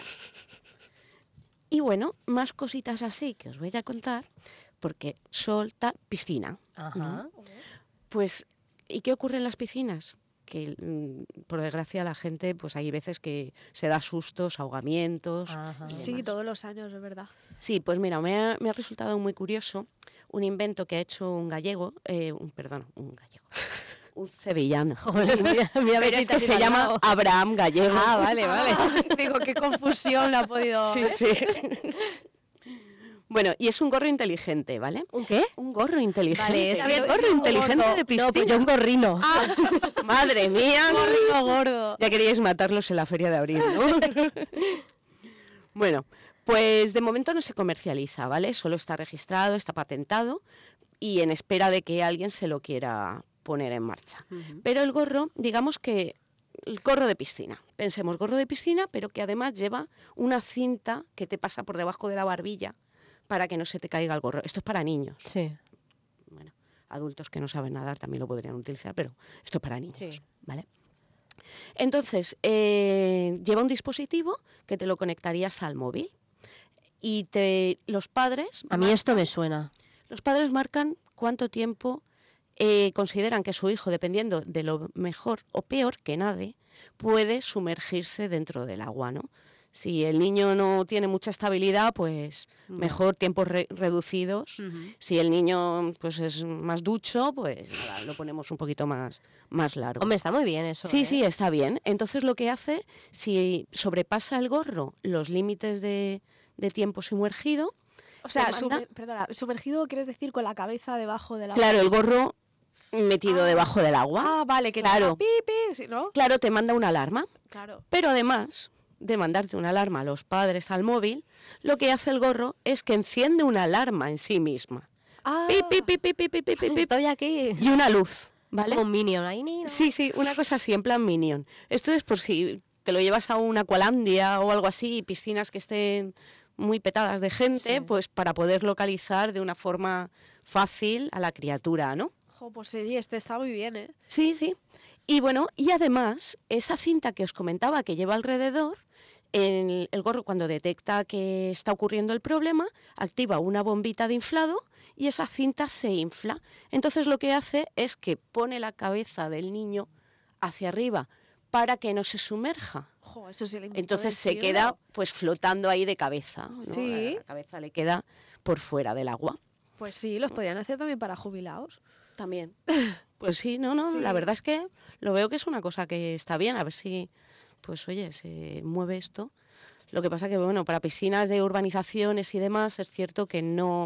Speaker 3: Y bueno, más cositas así que os voy a contar, porque sol, tal, piscina.
Speaker 2: Ajá.
Speaker 3: Pues, ¿y qué ocurre en las piscinas? Que, mm, por desgracia, la gente, pues hay veces que se da sustos, ahogamientos.
Speaker 2: Ajá.
Speaker 3: y
Speaker 1: Sí,
Speaker 3: demás.
Speaker 1: todos los años, es verdad.
Speaker 3: Sí, pues mira, me ha, me ha resultado muy curioso un invento que ha hecho un gallego, eh, un, perdón, un gallego, un sevillano.
Speaker 2: Joder, mira, mira a ver
Speaker 3: Pero
Speaker 2: si
Speaker 3: es
Speaker 2: te
Speaker 3: que
Speaker 2: has
Speaker 3: se
Speaker 2: ido al
Speaker 3: llama
Speaker 2: lado.
Speaker 3: Abraham Gallego.
Speaker 2: Ah, vale, vale.
Speaker 1: Digo, qué confusión la ha podido...
Speaker 3: Sí, sí. Bueno, y es un gorro inteligente, ¿vale?
Speaker 2: ¿Un qué?
Speaker 3: Un gorro inteligente.
Speaker 2: Vale, es
Speaker 3: un
Speaker 2: que-
Speaker 3: gorro inteligente de piscina.
Speaker 2: No, pues yo un gorrino.
Speaker 3: Madre mía.
Speaker 1: Gorrino gordo.
Speaker 3: Ya queríais matarlos en la feria de abril, ¿no? Bueno, pues de momento no se comercializa, ¿vale? Solo está registrado, está patentado y en espera de que alguien se lo quiera poner en marcha. Pero el gorro, digamos que el gorro de piscina. Pensemos gorro de piscina, pero que además lleva una cinta que te pasa por debajo de la barbilla para que no se te caiga el gorro. Esto es para niños.
Speaker 2: Sí.
Speaker 3: Bueno, adultos que no saben nadar también lo podrían utilizar, pero esto es para niños,
Speaker 2: Sí.
Speaker 3: ¿vale? Entonces, eh, lleva un dispositivo que te lo conectarías al móvil y te, los padres...
Speaker 2: A mí esto me suena.
Speaker 3: Los padres marcan cuánto tiempo eh, consideran que su hijo, dependiendo de lo mejor o peor que nade, puede sumergirse dentro del agua, ¿no? Si el niño no tiene mucha estabilidad, pues mejor tiempos re- reducidos. Si el niño pues es más ducho, pues nada, lo ponemos un poquito más, más largo.
Speaker 2: Hombre, está muy bien eso.
Speaker 3: Sí,
Speaker 2: ¿eh?
Speaker 3: sí, está bien. Entonces lo que hace, si sobrepasa el gorro los límites de, de tiempo sumergido,
Speaker 1: O sea,
Speaker 3: te manda-
Speaker 1: sumer- perdona, sumergido quieres decir con la cabeza debajo del agua.
Speaker 3: claro, el gorro metido
Speaker 1: Ah.
Speaker 3: debajo del agua,
Speaker 1: Ah, vale, que
Speaker 3: Claro.
Speaker 1: te pi, pi, sí, ¿no?
Speaker 3: claro, te manda una alarma.
Speaker 1: Claro.
Speaker 3: Pero además de mandarte una alarma a los padres al móvil, lo que hace el gorro es que enciende una alarma en sí misma.
Speaker 1: Ah,
Speaker 3: Pi, pi, pi, pi, pi, pi, pi, pi, pi,
Speaker 2: Estoy aquí.
Speaker 3: y una luz,
Speaker 2: Es
Speaker 3: ¿vale?
Speaker 2: como un minion ahí. ni-
Speaker 3: Sí, sí, una cosa así, en plan Minion. Esto es por si te lo llevas a una Aqualandia o algo así, piscinas que estén muy petadas de gente,
Speaker 2: Sí.
Speaker 3: pues para poder localizar de una forma fácil a la criatura, ¿no?
Speaker 1: jo, pues sí, este está muy bien, ¿eh?
Speaker 3: Sí, sí. Y bueno, y además, esa cinta que os comentaba que lleva alrededor, el, el gorro cuando detecta que está ocurriendo el problema, activa una bombita de inflado y esa cinta se infla. Entonces lo que hace es que pone la cabeza del niño hacia arriba para que no se sumerja.
Speaker 1: Jo, eso sí le invito
Speaker 3: Entonces
Speaker 1: del
Speaker 3: se
Speaker 1: siglo.
Speaker 3: queda pues flotando ahí de cabeza, ¿no?
Speaker 1: Sí.
Speaker 3: La cabeza le queda por fuera del agua.
Speaker 1: Pues sí, los podían hacer también para jubilados.
Speaker 3: También. Pues sí, no, no,
Speaker 1: Sí.
Speaker 3: la verdad es que lo veo que es una cosa que está bien, a ver si, pues oye, se mueve esto. Lo que pasa que, bueno, para piscinas de urbanizaciones y demás es cierto que no,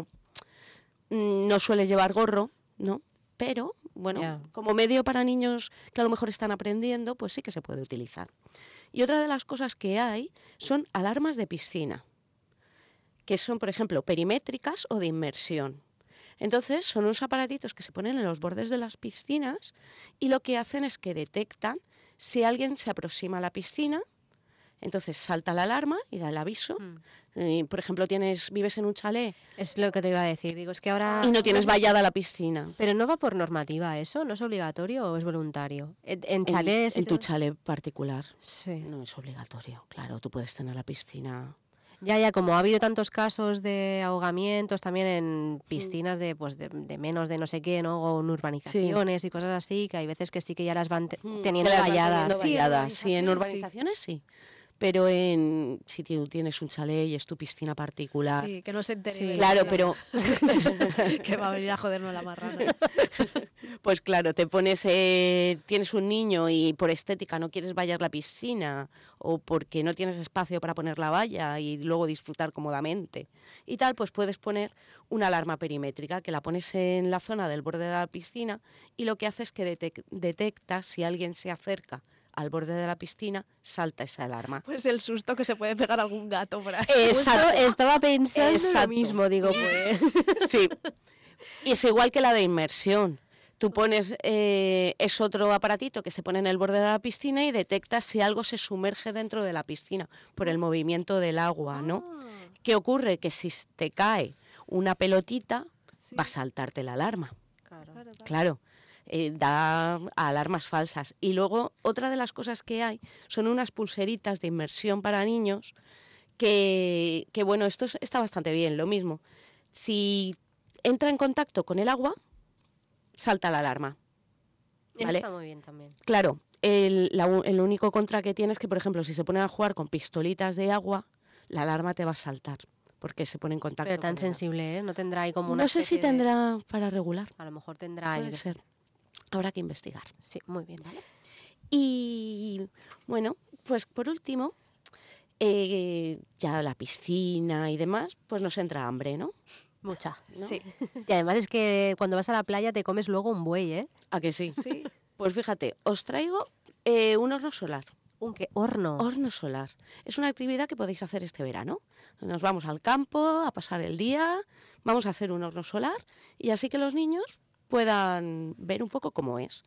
Speaker 3: no sueles llevar gorro, ¿no? Pero, bueno,
Speaker 2: Ya.
Speaker 3: como medio para niños que a lo mejor están aprendiendo, pues sí que se puede utilizar. Y otra de las cosas que hay son alarmas de piscina, que son, por ejemplo, perimétricas o de inmersión. Entonces, son unos aparatitos que se ponen en los bordes de las piscinas y lo que hacen es que detectan si alguien se aproxima a la piscina, entonces salta la alarma y da el aviso. Eh, por ejemplo, tienes, vives en un chalet
Speaker 2: Es lo que te iba a decir. Digo, es que ahora.
Speaker 3: y no tienes vallada la piscina.
Speaker 2: Pero no va por normativa eso, ¿no es obligatorio o es voluntario? En, en
Speaker 3: En,
Speaker 2: chalés. y
Speaker 3: en tu
Speaker 2: todo-
Speaker 3: chalet particular
Speaker 2: Sí.
Speaker 3: no es obligatorio, claro, tú puedes tener la piscina.
Speaker 2: Ya, ya, como ha habido tantos casos de ahogamientos también en piscinas de, pues, de, de menos de no sé qué, ¿no? O en urbanizaciones y cosas así, que hay veces que sí que ya las van te-
Speaker 3: Mm,
Speaker 2: teniendo
Speaker 3: que las van
Speaker 2: valladas.
Speaker 3: teniendo
Speaker 1: Sí, en
Speaker 3: valladas. Sí, en
Speaker 1: urbanizaciones,
Speaker 3: urbanizaciones sí. Pero en si tú tienes un chalet y es tu piscina particular.
Speaker 1: Sí, que no se entere.
Speaker 2: Sí,
Speaker 1: de
Speaker 3: Claro,
Speaker 1: la-
Speaker 3: pero
Speaker 1: que va a venir a jodernos la marrana.
Speaker 3: pues claro, te pones, eh, tienes un niño y por estética no quieres vallar la piscina o porque no tienes espacio para poner la valla y luego disfrutar cómodamente y tal, pues puedes poner una alarma perimétrica que la pones en la zona del borde de la piscina y lo que hace es que detec- detecta si alguien se acerca al borde de la piscina, salta esa alarma.
Speaker 1: Pues el susto que se puede pegar algún gato por ahí.
Speaker 2: Justo estaba pensando
Speaker 3: Exacto.
Speaker 2: lo mismo, digo, pues.
Speaker 3: Sí, y es igual que la de inmersión. Tú pones, eh, es otro aparatito que se pone en el borde de la piscina y detecta si algo se sumerge dentro de la piscina por el movimiento del agua, ¿no? ¿Qué ocurre? Que si te cae una pelotita,
Speaker 1: Sí.
Speaker 3: va a saltarte la alarma.
Speaker 2: Claro.
Speaker 1: Claro, claro.
Speaker 3: Claro, eh, da alarmas falsas. Y luego, otra de las cosas que hay son unas pulseritas de inmersión para niños que, que bueno, esto es- está bastante bien, lo mismo. Si entra en contacto con el agua, salta la alarma.
Speaker 2: Eso
Speaker 3: Vale.
Speaker 2: está muy bien también.
Speaker 3: Claro, el, la u- el único contra que tiene es que, por ejemplo, si se ponen a jugar con pistolitas de agua, la alarma te va a saltar, porque se pone en contacto
Speaker 2: Pero tan
Speaker 3: con el agua.
Speaker 2: sensible, ¿eh? No tendrá ahí como una
Speaker 3: No sé si
Speaker 2: especie de-
Speaker 3: tendrá para regular,
Speaker 2: A lo mejor tendrá... yo
Speaker 3: puede
Speaker 2: qué sé.
Speaker 3: ser. Habrá que investigar.
Speaker 2: Sí, muy bien.
Speaker 3: Y bueno, pues por último, eh, ya la piscina y demás, pues nos entra hambre, ¿no?
Speaker 2: Mucha.
Speaker 3: ¿No?
Speaker 1: Sí.
Speaker 2: Y además es que cuando vas a la playa te comes luego un buey, ¿eh?
Speaker 3: ¿A que sí?
Speaker 1: Sí.
Speaker 3: Pues fíjate, os traigo eh, un horno solar.
Speaker 2: ¿Un qué? Horno.
Speaker 3: Horno solar. Es una actividad que podéis hacer este verano. Nos vamos al campo a pasar el día, vamos a hacer un horno solar y así que los niños puedan ver un poco cómo es.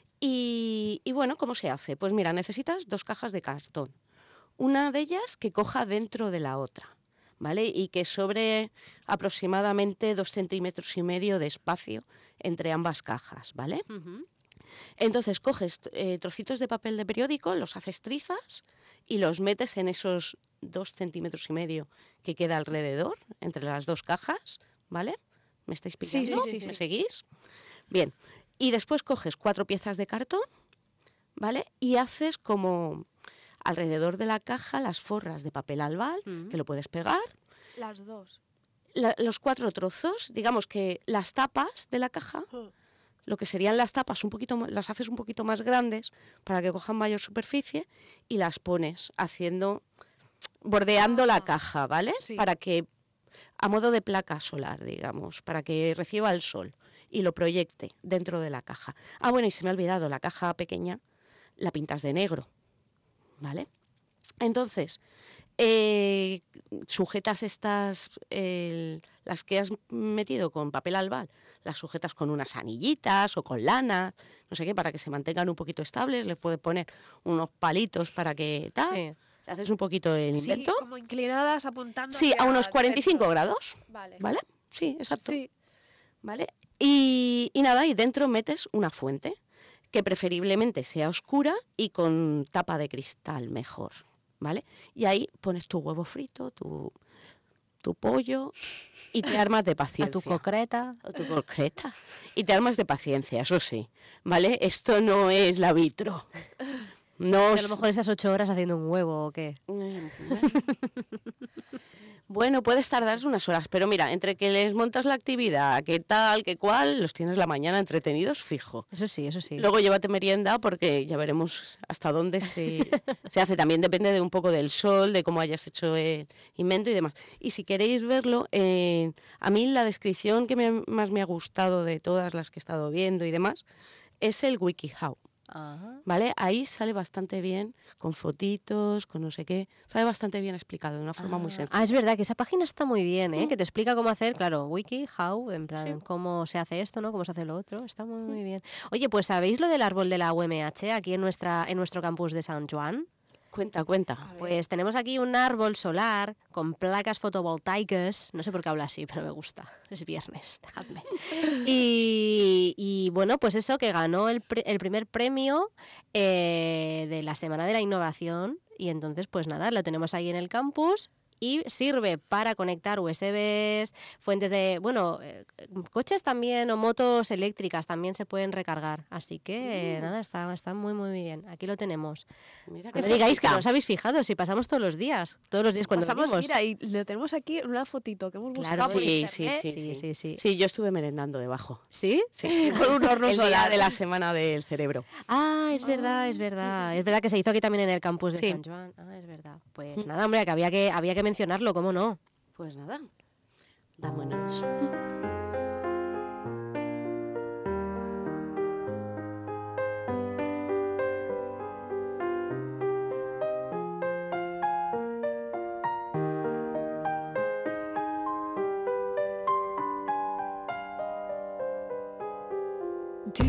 Speaker 3: Y, y bueno, ¿cómo se hace? Pues mira, necesitas dos cajas de cartón. Una de ellas que coja dentro de la otra, ¿vale? Y que sobre aproximadamente dos centímetros y medio de espacio entre ambas cajas, ¿vale?
Speaker 2: Ujú.
Speaker 3: Entonces coges eh, trocitos de papel de periódico, los haces trizas y los metes en esos dos centímetros y medio que queda alrededor, entre las dos cajas, ¿vale? ¿Me estáis
Speaker 1: Sí,
Speaker 3: pillando?
Speaker 1: sí, sí,
Speaker 3: ¿Me
Speaker 1: sí.
Speaker 3: seguís? Bien. Y después coges cuatro piezas de cartón, ¿vale? Y haces como alrededor de la caja las forras de papel albal,
Speaker 2: Mm.
Speaker 3: que lo puedes pegar.
Speaker 1: Las dos.
Speaker 3: La- los cuatro trozos, digamos que las tapas de la caja, lo que serían las tapas, un poquito, ma- las haces un poquito más grandes para que cojan mayor superficie y las pones haciendo, bordeando la
Speaker 1: Ah,
Speaker 3: caja, ¿vale?
Speaker 1: sí.
Speaker 3: Para que, a modo de placa solar, digamos, para que reciba el sol y lo proyecte dentro de la caja. Ah, bueno, y se me ha olvidado, la caja pequeña la pintas de negro, ¿vale? Entonces, eh, sujetas estas, el- las que has metido con papel albal, las sujetas con unas anillitas o con lana, no sé qué, para que se mantengan un poquito estables, les puedes poner unos palitos para que tal,
Speaker 2: Sí.
Speaker 3: haces un poquito el
Speaker 1: Sí,
Speaker 3: invento.
Speaker 1: como inclinadas apuntando.
Speaker 3: Sí, a
Speaker 1: hacia
Speaker 3: unos cuarenta y cinco
Speaker 1: dentro.
Speaker 3: grados,
Speaker 1: Vale.
Speaker 3: ¿vale? Sí, exacto.
Speaker 1: Sí.
Speaker 3: ¿Vale? Y, y nada, y dentro metes una fuente, que preferiblemente sea oscura y con tapa de cristal mejor, ¿vale? Y ahí pones tu huevo frito, tu, tu pollo y te armas de
Speaker 2: A
Speaker 3: paciencia.
Speaker 2: tu concreta.
Speaker 3: O tu concreta. Y te armas de paciencia, eso sí, ¿vale? Esto no es la vitro. No
Speaker 2: Que a
Speaker 3: os-
Speaker 2: lo mejor estás ocho horas haciendo un huevo o qué.
Speaker 3: Eh, Bueno, puedes tardar unas horas, pero mira, entre que les montas la actividad, qué tal, qué cual, los tienes la mañana entretenidos fijo.
Speaker 2: Eso sí, eso sí.
Speaker 3: Luego llévate merienda porque ya veremos hasta dónde se, se hace. También depende de un poco del sol, de cómo hayas hecho el invento y demás. Y si queréis verlo, eh, a mí la descripción que me- más me ha gustado de todas las que he estado viendo y demás es el WikiHow.
Speaker 2: Ajá.
Speaker 3: ¿Vale? Ahí sale bastante bien, con fotitos, con no sé qué. Sale bastante bien explicado, de una forma muy
Speaker 2: Ah,
Speaker 3: sencilla.
Speaker 2: ah, es verdad que esa página está muy bien, ¿eh? Que te explica cómo hacer, claro, wiki, how, en plan,
Speaker 3: Sí.
Speaker 2: cómo se hace esto, ¿no? Cómo se hace lo otro. Está muy, muy bien. Oye, pues ¿sabéis lo del árbol de la U M H aquí en, nuestra, en nuestro campus de San Juan?
Speaker 3: Cuenta, cuenta.
Speaker 1: A ver.
Speaker 2: Pues tenemos aquí un árbol solar con placas fotovoltaicas. No sé por qué hablo así, pero me gusta. Es viernes, dejadme. Y, y, bueno, pues eso, que ganó el, pre- el primer premio eh, de la Semana de la Innovación. Y entonces, pues nada, lo tenemos ahí en el campus. Y sirve para conectar U S Bs, fuentes de, bueno, eh, coches también o motos eléctricas también se pueden recargar. Así que eh, nada, está, está muy, muy bien. Aquí lo tenemos.
Speaker 3: Mira
Speaker 2: No
Speaker 3: qué
Speaker 2: me digáis que
Speaker 3: cerquita.
Speaker 2: no os habéis fijado, si pasamos todos los días, todos los días cuando
Speaker 1: Pasamos,
Speaker 2: venimos.
Speaker 1: mira, y lo tenemos aquí en una fotito que hemos
Speaker 2: Claro,
Speaker 1: buscado por
Speaker 3: sí,
Speaker 1: internet.
Speaker 3: sí,
Speaker 2: Sí, sí, sí.
Speaker 3: Sí, yo estuve merendando debajo.
Speaker 2: ¿Sí?
Speaker 3: Sí,
Speaker 1: Con un horno
Speaker 3: el día
Speaker 1: solar.
Speaker 3: de la semana del cerebro.
Speaker 2: Ah, es verdad, es verdad. Es verdad que se hizo aquí también en el campus de
Speaker 3: Sí.
Speaker 2: San Juan. Ah, es verdad. Pues nada, hombre, que había que, había que mencionarlo, ¿cómo no?
Speaker 3: Pues nada, vámonos.
Speaker 5: Do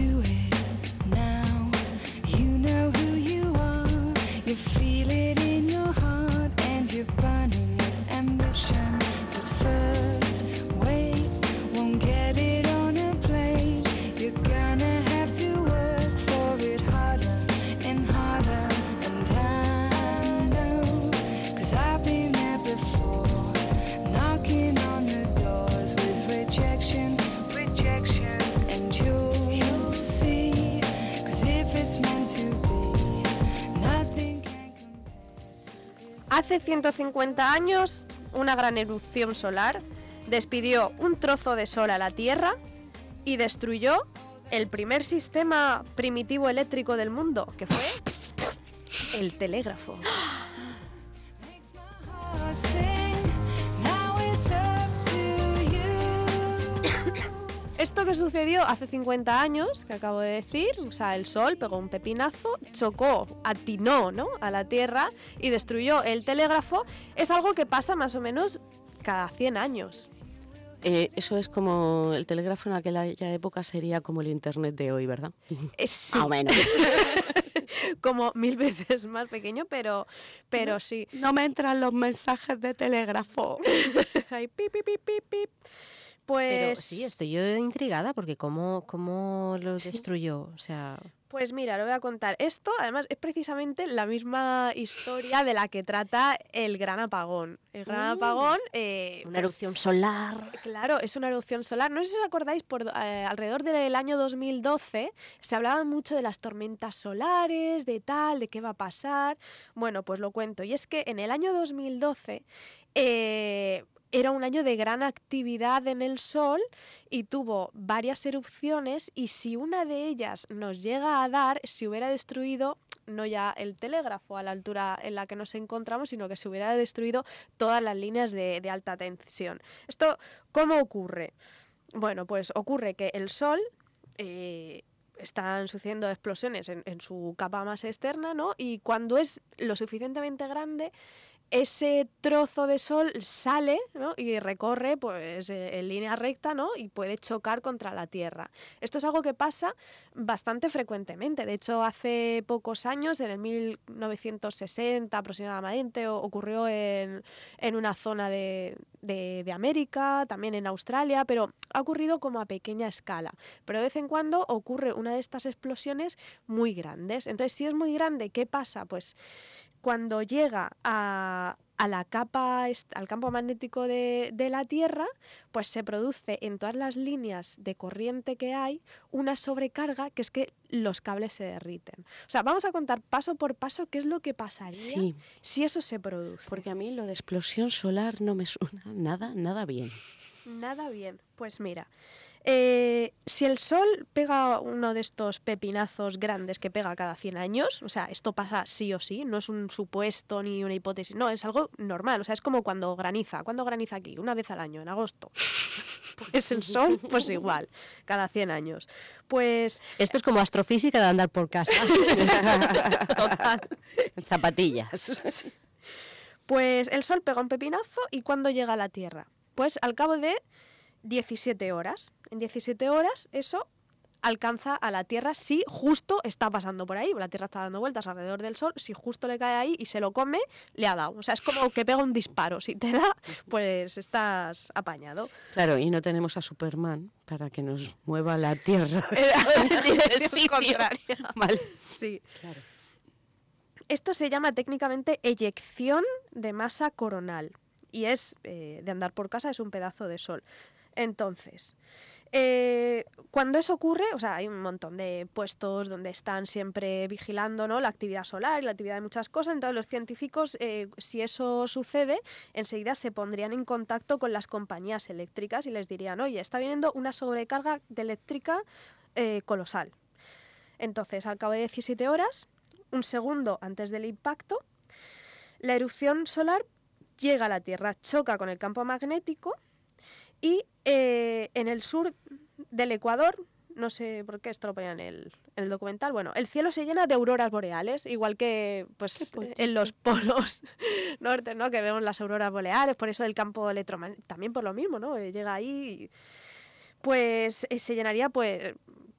Speaker 6: You feel it in your heart and you're burning with ambition. But first, wait, won't get it on a plate. You're gonna have to work for it harder and harder. And I know, 'cause I've been there before, knocking on the doors with rejection, rejection. And you'll, you'll see, 'cause if it's meant to be, nothing can compare to this.
Speaker 1: Hace ciento cincuenta años, una gran erupción solar despidió un trozo de sol a la Tierra y destruyó el primer sistema primitivo eléctrico del mundo, que fue el telégrafo.
Speaker 6: Makes my heart sing. Now it's up to you.
Speaker 1: Esto que sucedió hace cincuenta años, que acabo de decir, o sea, el sol pegó un pepinazo, chocó, atinó, ¿no?, a la Tierra y destruyó el telégrafo, es algo que pasa más o menos cada cien años.
Speaker 3: Eh, eso es como el telégrafo en aquella época sería como el internet de hoy, ¿verdad?
Speaker 1: Eh, sí.
Speaker 3: Más o menos.
Speaker 1: Como mil veces más pequeño, pero, pero sí.
Speaker 3: No me entran los mensajes de telégrafo.
Speaker 1: Ahí, pip, pip, pip, pip, pip. Pues,
Speaker 2: Pero sí, estoy yo intrigada porque cómo, cómo lo destruyó, o sea...
Speaker 1: Pues mira, lo voy a contar. Esto, además, es precisamente la misma historia de la que trata el Gran Apagón. El Gran
Speaker 3: Mm.
Speaker 1: Apagón... Eh,
Speaker 3: Una
Speaker 1: pues,
Speaker 3: erupción solar.
Speaker 1: claro, es una erupción solar. No sé si os acordáis, por eh, alrededor del año dos mil doce se hablaba mucho de las tormentas solares, de tal, de qué va a pasar. Bueno, pues lo cuento. Y es que en el año dos mil doce... Eh, era un año de gran actividad en el Sol y tuvo varias erupciones, y si una de ellas nos llega a dar, se hubiera destruido no ya el telégrafo a la altura en la que nos encontramos, sino que se hubiera destruido todas las líneas de, de alta tensión. ¿Esto cómo ocurre? Bueno, pues ocurre que el Sol... Eh, están sucediendo explosiones en, en su capa más externa, ¿no? Y cuando es lo suficientemente grande, ese trozo de sol sale, ¿no?, y recorre pues en línea recta, ¿no?, y puede chocar contra la Tierra. Esto es algo que pasa bastante frecuentemente. De hecho, hace pocos años, en el mil novecientos sesenta aproximadamente, ocurrió en, en una zona de, de, de América, también en Australia, pero ha ocurrido como a pequeña escala. Pero de vez en cuando ocurre una de estas explosiones muy grandes. Entonces, si es muy grande, ¿qué pasa? Pues cuando llega a, a la capa, al campo magnético de, de la Tierra, pues se produce en todas las líneas de corriente que hay una sobrecarga, que es que los cables se derriten. O sea, vamos a contar paso por paso qué es lo que pasaría
Speaker 3: Sí.
Speaker 1: si eso se produce.
Speaker 3: Porque a mí lo de explosión solar no me suena nada, nada bien.
Speaker 1: Nada bien. Pues mira, eh, si el Sol pega uno de estos pepinazos grandes que pega cada cien años, o sea, esto pasa sí o sí, no es un supuesto ni una hipótesis, no, es algo normal, o sea, es como cuando graniza. ¿Cuándo graniza aquí? Una vez al año, en agosto. Pues el Sol, pues igual, cada cien años. Pues
Speaker 2: Esto es como astrofísica de andar por casa.
Speaker 1: total.
Speaker 3: Zapatillas.
Speaker 1: Pues el Sol pega un pepinazo, ¿y cuándo llega a la Tierra? Pues al cabo de diecisiete horas. En diecisiete horas eso alcanza a la Tierra si justo está pasando por ahí. La Tierra está dando vueltas alrededor del Sol. Si justo le cae ahí y se lo come, le ha dado. O sea, es como que pega un disparo. Si te da, pues estás apañado.
Speaker 3: Claro, y no tenemos a Superman para que nos mueva la Tierra.
Speaker 1: En dirección
Speaker 3: Sitio.
Speaker 1: contraria.
Speaker 3: Vale.
Speaker 1: Sí.
Speaker 3: Claro.
Speaker 1: Esto se llama técnicamente eyección de masa coronal. Y es, eh, de andar por casa, es un pedazo de sol. Entonces, eh, cuando eso ocurre, o sea, hay un montón de puestos donde están siempre vigilando, ¿no?, la actividad solar y la actividad de muchas cosas. Entonces, los científicos, eh, si eso sucede, enseguida se pondrían en contacto con las compañías eléctricas y les dirían, oye, está viniendo una sobrecarga de eléctrica eh, colosal. Entonces, al cabo de diecisiete horas, un segundo antes del impacto, la erupción solar llega a la Tierra, choca con el campo magnético y eh, en el sur del Ecuador, no sé por qué esto lo ponía en el, en el documental, bueno, el cielo se llena de auroras boreales, igual que pues en los polos norte, ¿no?, que vemos las auroras boreales, por eso el campo electromagnético, también por lo mismo, ¿no?, llega ahí y, pues eh, se llenaría pues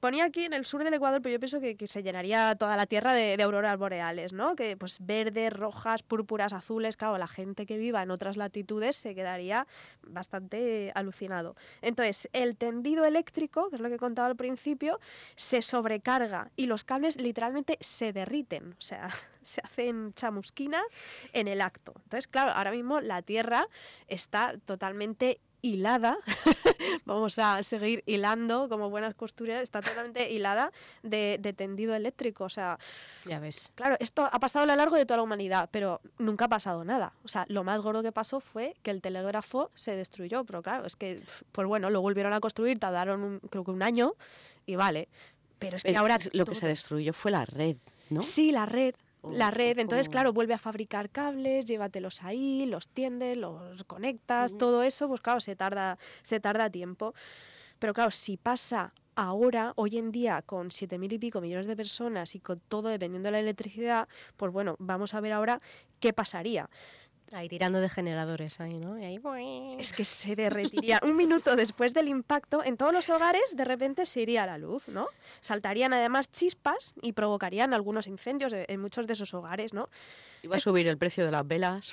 Speaker 1: ponía aquí en el sur del Ecuador, pero yo pienso que, que se llenaría toda la tierra de, de auroras boreales, ¿no? Que pues verdes, rojas, púrpuras, azules, claro, la gente que viva en otras latitudes se quedaría bastante alucinado. Entonces, el tendido eléctrico, que es lo que he contado al principio, se sobrecarga y los cables literalmente se derriten, o sea, se hacen chamusquina en el acto. Entonces, claro, ahora mismo la tierra está totalmente hilada, vamos a seguir hilando como buenas costureras, está totalmente hilada de, de tendido eléctrico, o sea,
Speaker 2: Ya ves.
Speaker 1: claro, esto ha pasado a lo largo de toda la humanidad, pero nunca ha pasado nada, o sea, lo más gordo que pasó fue que el telégrafo se destruyó, pero claro, es que, pues bueno, lo volvieron a construir, tardaron un, creo que un año, y vale, pero es que
Speaker 3: Pero
Speaker 1: ahora...
Speaker 3: lo que
Speaker 1: todo-
Speaker 3: se destruyó fue la red, ¿no?
Speaker 1: Sí, la red.
Speaker 3: O-
Speaker 1: La red,
Speaker 3: o
Speaker 1: entonces
Speaker 3: como-
Speaker 1: claro, vuelve a fabricar cables, llévatelos ahí, los tiendes, los conectas,
Speaker 3: Ujú.
Speaker 1: todo eso, pues claro, se tarda, se tarda tiempo. Pero claro, si pasa ahora, hoy en día, con siete mil y pico millones de personas y con todo dependiendo de la electricidad, pues bueno, vamos a ver ahora qué pasaría.
Speaker 2: Ahí tirando de generadores, ahí, ¿no? Y ahí...
Speaker 1: Es que se derretiría. Un minuto después del impacto, en todos los hogares de repente se iría la luz, ¿no? Saltarían además chispas y provocarían algunos incendios en muchos de esos hogares, ¿no?
Speaker 3: Iba a subir el precio de las velas.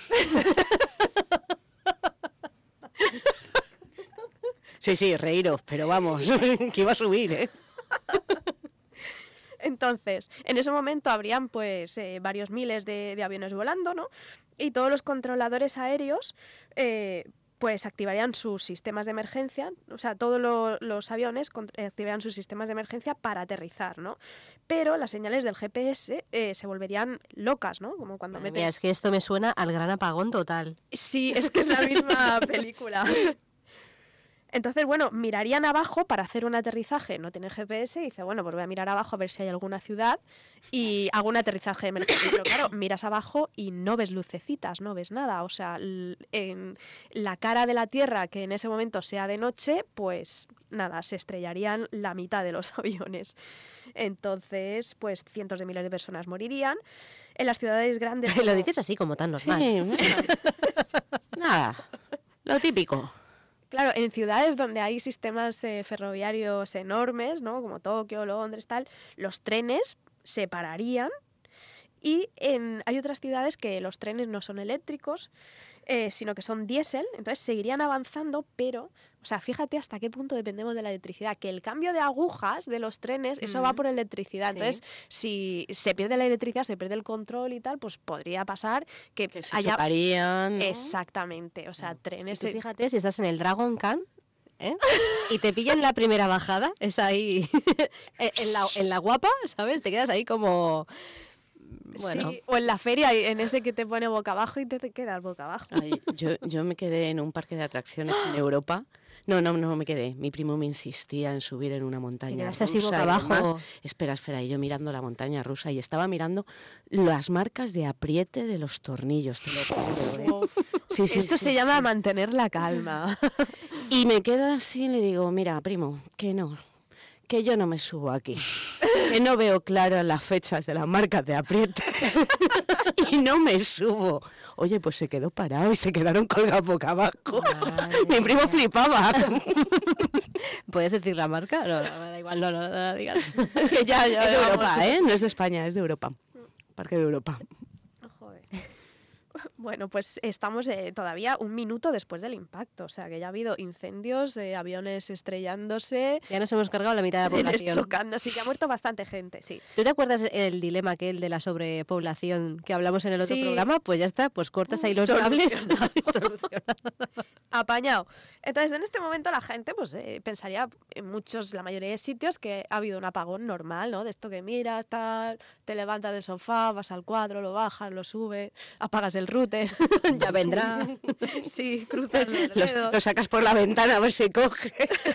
Speaker 3: Sí, sí, reíros, pero vamos, que iba a subir, ¿eh?
Speaker 1: Entonces, en ese momento habrían pues eh, varios miles de, de aviones volando, ¿no? Y todos los controladores aéreos eh, pues activarían sus sistemas de emergencia, o sea, todos lo- los aviones con- eh, activarían sus sistemas de emergencia para aterrizar, ¿no? Pero las señales del G P S eh, se volverían locas, ¿no? Como cuando
Speaker 2: Madre
Speaker 1: metes...
Speaker 2: mía, es que esto me suena al gran apagón total.
Speaker 1: Sí, es que es la misma película. Entonces, bueno, mirarían abajo para hacer un aterrizaje. No tiene G P S y dice, bueno, pues voy a mirar abajo a ver si hay alguna ciudad y hago un aterrizaje de emergencia. Pero claro, miras abajo y no ves lucecitas, no ves nada. O sea, l- en la cara de la Tierra, que en ese momento sea de noche, pues nada, se estrellarían la mitad de los aviones. Entonces, pues cientos de miles de personas morirían. En las ciudades grandes...
Speaker 2: Lo
Speaker 1: como-
Speaker 2: dices así como tan normal.
Speaker 3: Sí, nada, lo típico.
Speaker 1: Claro, en ciudades donde hay sistemas eh, ferroviarios enormes, ¿no? Como Tokio, Londres, tal, los trenes se pararían y en, hay otras ciudades que los trenes no son eléctricos, eh, sino que son diésel, entonces seguirían avanzando, pero, o sea, fíjate hasta qué punto dependemos de la electricidad, que el cambio de agujas de los trenes, eso va
Speaker 2: Mm.
Speaker 1: por electricidad,
Speaker 2: Sí.
Speaker 1: entonces si se pierde la electricidad, se pierde el control y tal, pues podría pasar que,
Speaker 3: Que se
Speaker 1: haya...
Speaker 3: chocarían, ¿no?
Speaker 1: Exactamente, o sea,
Speaker 2: Y
Speaker 1: trenes...
Speaker 2: tú
Speaker 1: de-
Speaker 2: fíjate si estás en el Dragon Khan, ¿eh? Y te pillan la primera bajada, es ahí en la, en la guapa, ¿sabes? Te quedas ahí como... Bueno,
Speaker 1: Sí, o en la feria, en ese que te pone boca abajo y te, te quedas boca abajo.
Speaker 3: Ay, yo, yo me quedé en un parque de atracciones en Europa. No, no, no me quedé. Mi primo me insistía en subir en una montaña
Speaker 2: quedaste así
Speaker 3: rusa
Speaker 2: boca
Speaker 3: y demás.
Speaker 2: abajo.
Speaker 3: Espera, espera, y yo mirando la montaña rusa y estaba mirando las marcas de apriete de los tornillos, te lo juro, ¿eh? Sí, sí,
Speaker 1: Esto
Speaker 3: sí,
Speaker 1: se
Speaker 3: sí.
Speaker 1: llama mantener la calma.
Speaker 3: Y me quedo así y le digo, mira, primo, que no, que yo no me subo aquí. Que no veo claras las fechas de las marcas de apriete. Y no me subo. Oye, pues se quedó parado y se quedaron colgados boca abajo. Mi primo flipaba.
Speaker 2: ¿puedes decir la marca? No, no, da igual, no, no, no, no digas.
Speaker 1: Que ya, ya,
Speaker 3: Es de
Speaker 1: vamos.
Speaker 3: Europa, ¿eh? No es de España, es de Europa. Parque de Europa.
Speaker 1: Joder. Bueno, pues estamos eh, todavía un minuto después del impacto, o sea que ya ha habido incendios, eh, aviones estrellándose,
Speaker 2: Ya nos hemos cargado la mitad de la
Speaker 1: trenes
Speaker 2: población.
Speaker 1: chocando, sí que ha muerto bastante gente, sí.
Speaker 2: ¿Tú te acuerdas el dilema aquel de la sobrepoblación que hablamos en el otro
Speaker 1: Sí.
Speaker 2: programa? Pues ya está, pues cortas ahí los
Speaker 1: Solucionado.
Speaker 2: cables. Solucionado.
Speaker 1: Apañado. Entonces, en este momento la gente pues eh, pensaría en muchos, la mayoría de sitios, que ha habido un apagón normal, ¿no? De esto que miras, tal, te levantas del sofá, vas al cuadro, lo bajas, lo subes, apagas el router.
Speaker 2: Ya vendrá.
Speaker 1: Sí, cruzas los
Speaker 3: Los-
Speaker 1: dedos.
Speaker 3: lo sacas por la ventana a ver si coge.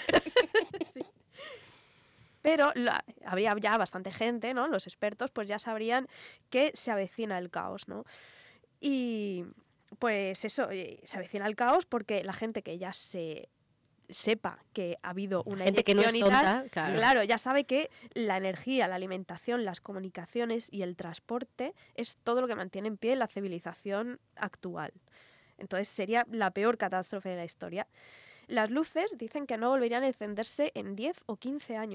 Speaker 1: Pero la- habría ya bastante gente, ¿no? Los expertos pues ya sabrían que se avecina el caos, ¿no? Y pues eso, eh, se avecina el caos porque la gente que ya se sepa que ha habido una
Speaker 2: Gente que no es
Speaker 1: inyección y tal,
Speaker 2: tonta, claro.
Speaker 1: claro, ya sabe que la energía, la alimentación, las comunicaciones y el transporte es todo lo que mantiene en pie la civilización actual. Entonces sería la peor catástrofe de la historia. Las luces dicen que no volverían a encenderse en diez o quince años.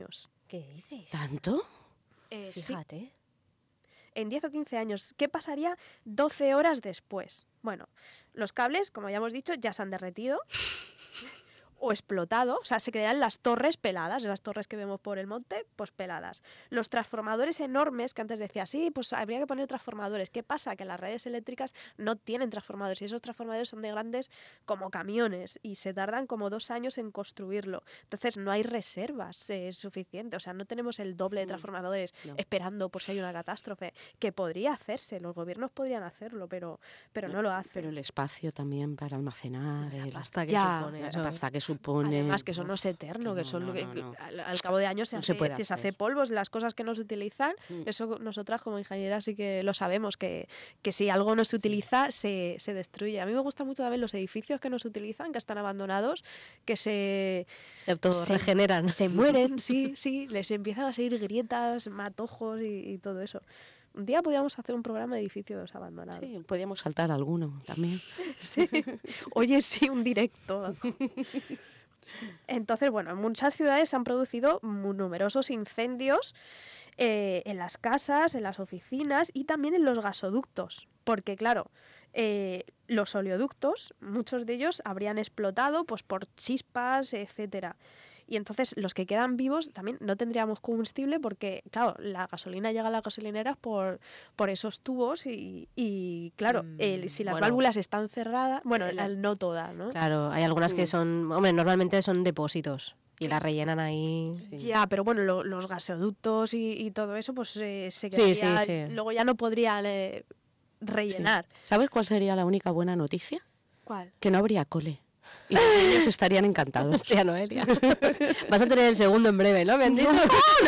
Speaker 2: ¿Qué dices?
Speaker 3: ¿Tanto?
Speaker 1: Eh, sí.
Speaker 2: Fíjate.
Speaker 1: En diez o quince años. ¿Qué pasaría doce horas después? Bueno, los cables, como ya hemos dicho, ya se han derretido o explotado, o sea, se quedarán las torres peladas, las torres que vemos por el monte, pues peladas. Los transformadores enormes, que antes decía, sí, pues habría que poner transformadores. ¿Qué pasa? Que las redes eléctricas no tienen transformadores y esos transformadores son de grandes como camiones y se tardan como dos años en construirlo. Entonces no hay reservas eh, suficientes, o sea, no tenemos el doble de transformadores
Speaker 3: no.
Speaker 1: esperando por si hay una catástrofe, que podría hacerse, los gobiernos podrían hacerlo, pero, pero no, no lo hacen.
Speaker 3: Pero el espacio también para almacenar,
Speaker 2: La
Speaker 3: el,
Speaker 2: pasta que
Speaker 1: Ya,
Speaker 2: supone
Speaker 3: la
Speaker 2: eso.
Speaker 3: pasta que supone.
Speaker 1: Además que eso no es eterno, que,
Speaker 3: no,
Speaker 1: son,
Speaker 3: no,
Speaker 1: que,
Speaker 3: no,
Speaker 1: que
Speaker 3: no.
Speaker 1: al, al cabo de años se,
Speaker 3: No
Speaker 1: hace,
Speaker 3: se puede
Speaker 1: se
Speaker 3: hacer.
Speaker 1: hace polvos, las cosas que no se utilizan,
Speaker 3: Mm.
Speaker 1: eso nosotras como ingenieras sí que lo sabemos, que, que si algo no se utiliza se, se destruye. A mí me gusta mucho también los edificios que no se utilizan, que están abandonados, que se,
Speaker 2: Se autorregeneran.
Speaker 1: se mueren, sí, sí, les empiezan a salir grietas, matojos y, y todo eso. Un día podríamos hacer un programa de edificios abandonados.
Speaker 3: Sí, podíamos saltar alguno también.
Speaker 1: Sí. Oye, sí, un directo. Entonces, bueno, en muchas ciudades se han producido mu- numerosos incendios eh, en las casas, en las oficinas y también en los gasoductos. Porque, claro, eh, los oleoductos, muchos de ellos habrían explotado pues, por chispas, etcétera. Y entonces los que quedan vivos también no tendríamos combustible porque, claro, la gasolina llega a las gasolineras por, por esos tubos y, y claro,
Speaker 2: Mm,
Speaker 1: el- si las
Speaker 2: bueno.
Speaker 1: válvulas están cerradas, bueno,
Speaker 2: Eh, la-
Speaker 1: el- no todas, ¿no?
Speaker 2: Claro, hay algunas que
Speaker 3: Mm.
Speaker 2: son, hombre, normalmente son depósitos y las rellenan ahí.
Speaker 1: Ya, pero bueno, lo- los gasoductos y, y todo eso, pues eh, se
Speaker 2: Sí, sí,
Speaker 1: quedaría,
Speaker 2: sí.
Speaker 1: luego ya no podrían eh, rellenar.
Speaker 3: ¿Sabes cuál sería la única buena noticia?
Speaker 1: ¿Cuál?
Speaker 3: Que no habría cole. Y los niños estarían encantados.
Speaker 2: Hostia, Noelia. Vas a tener el segundo en breve, ¿no? ¿Me han dicho?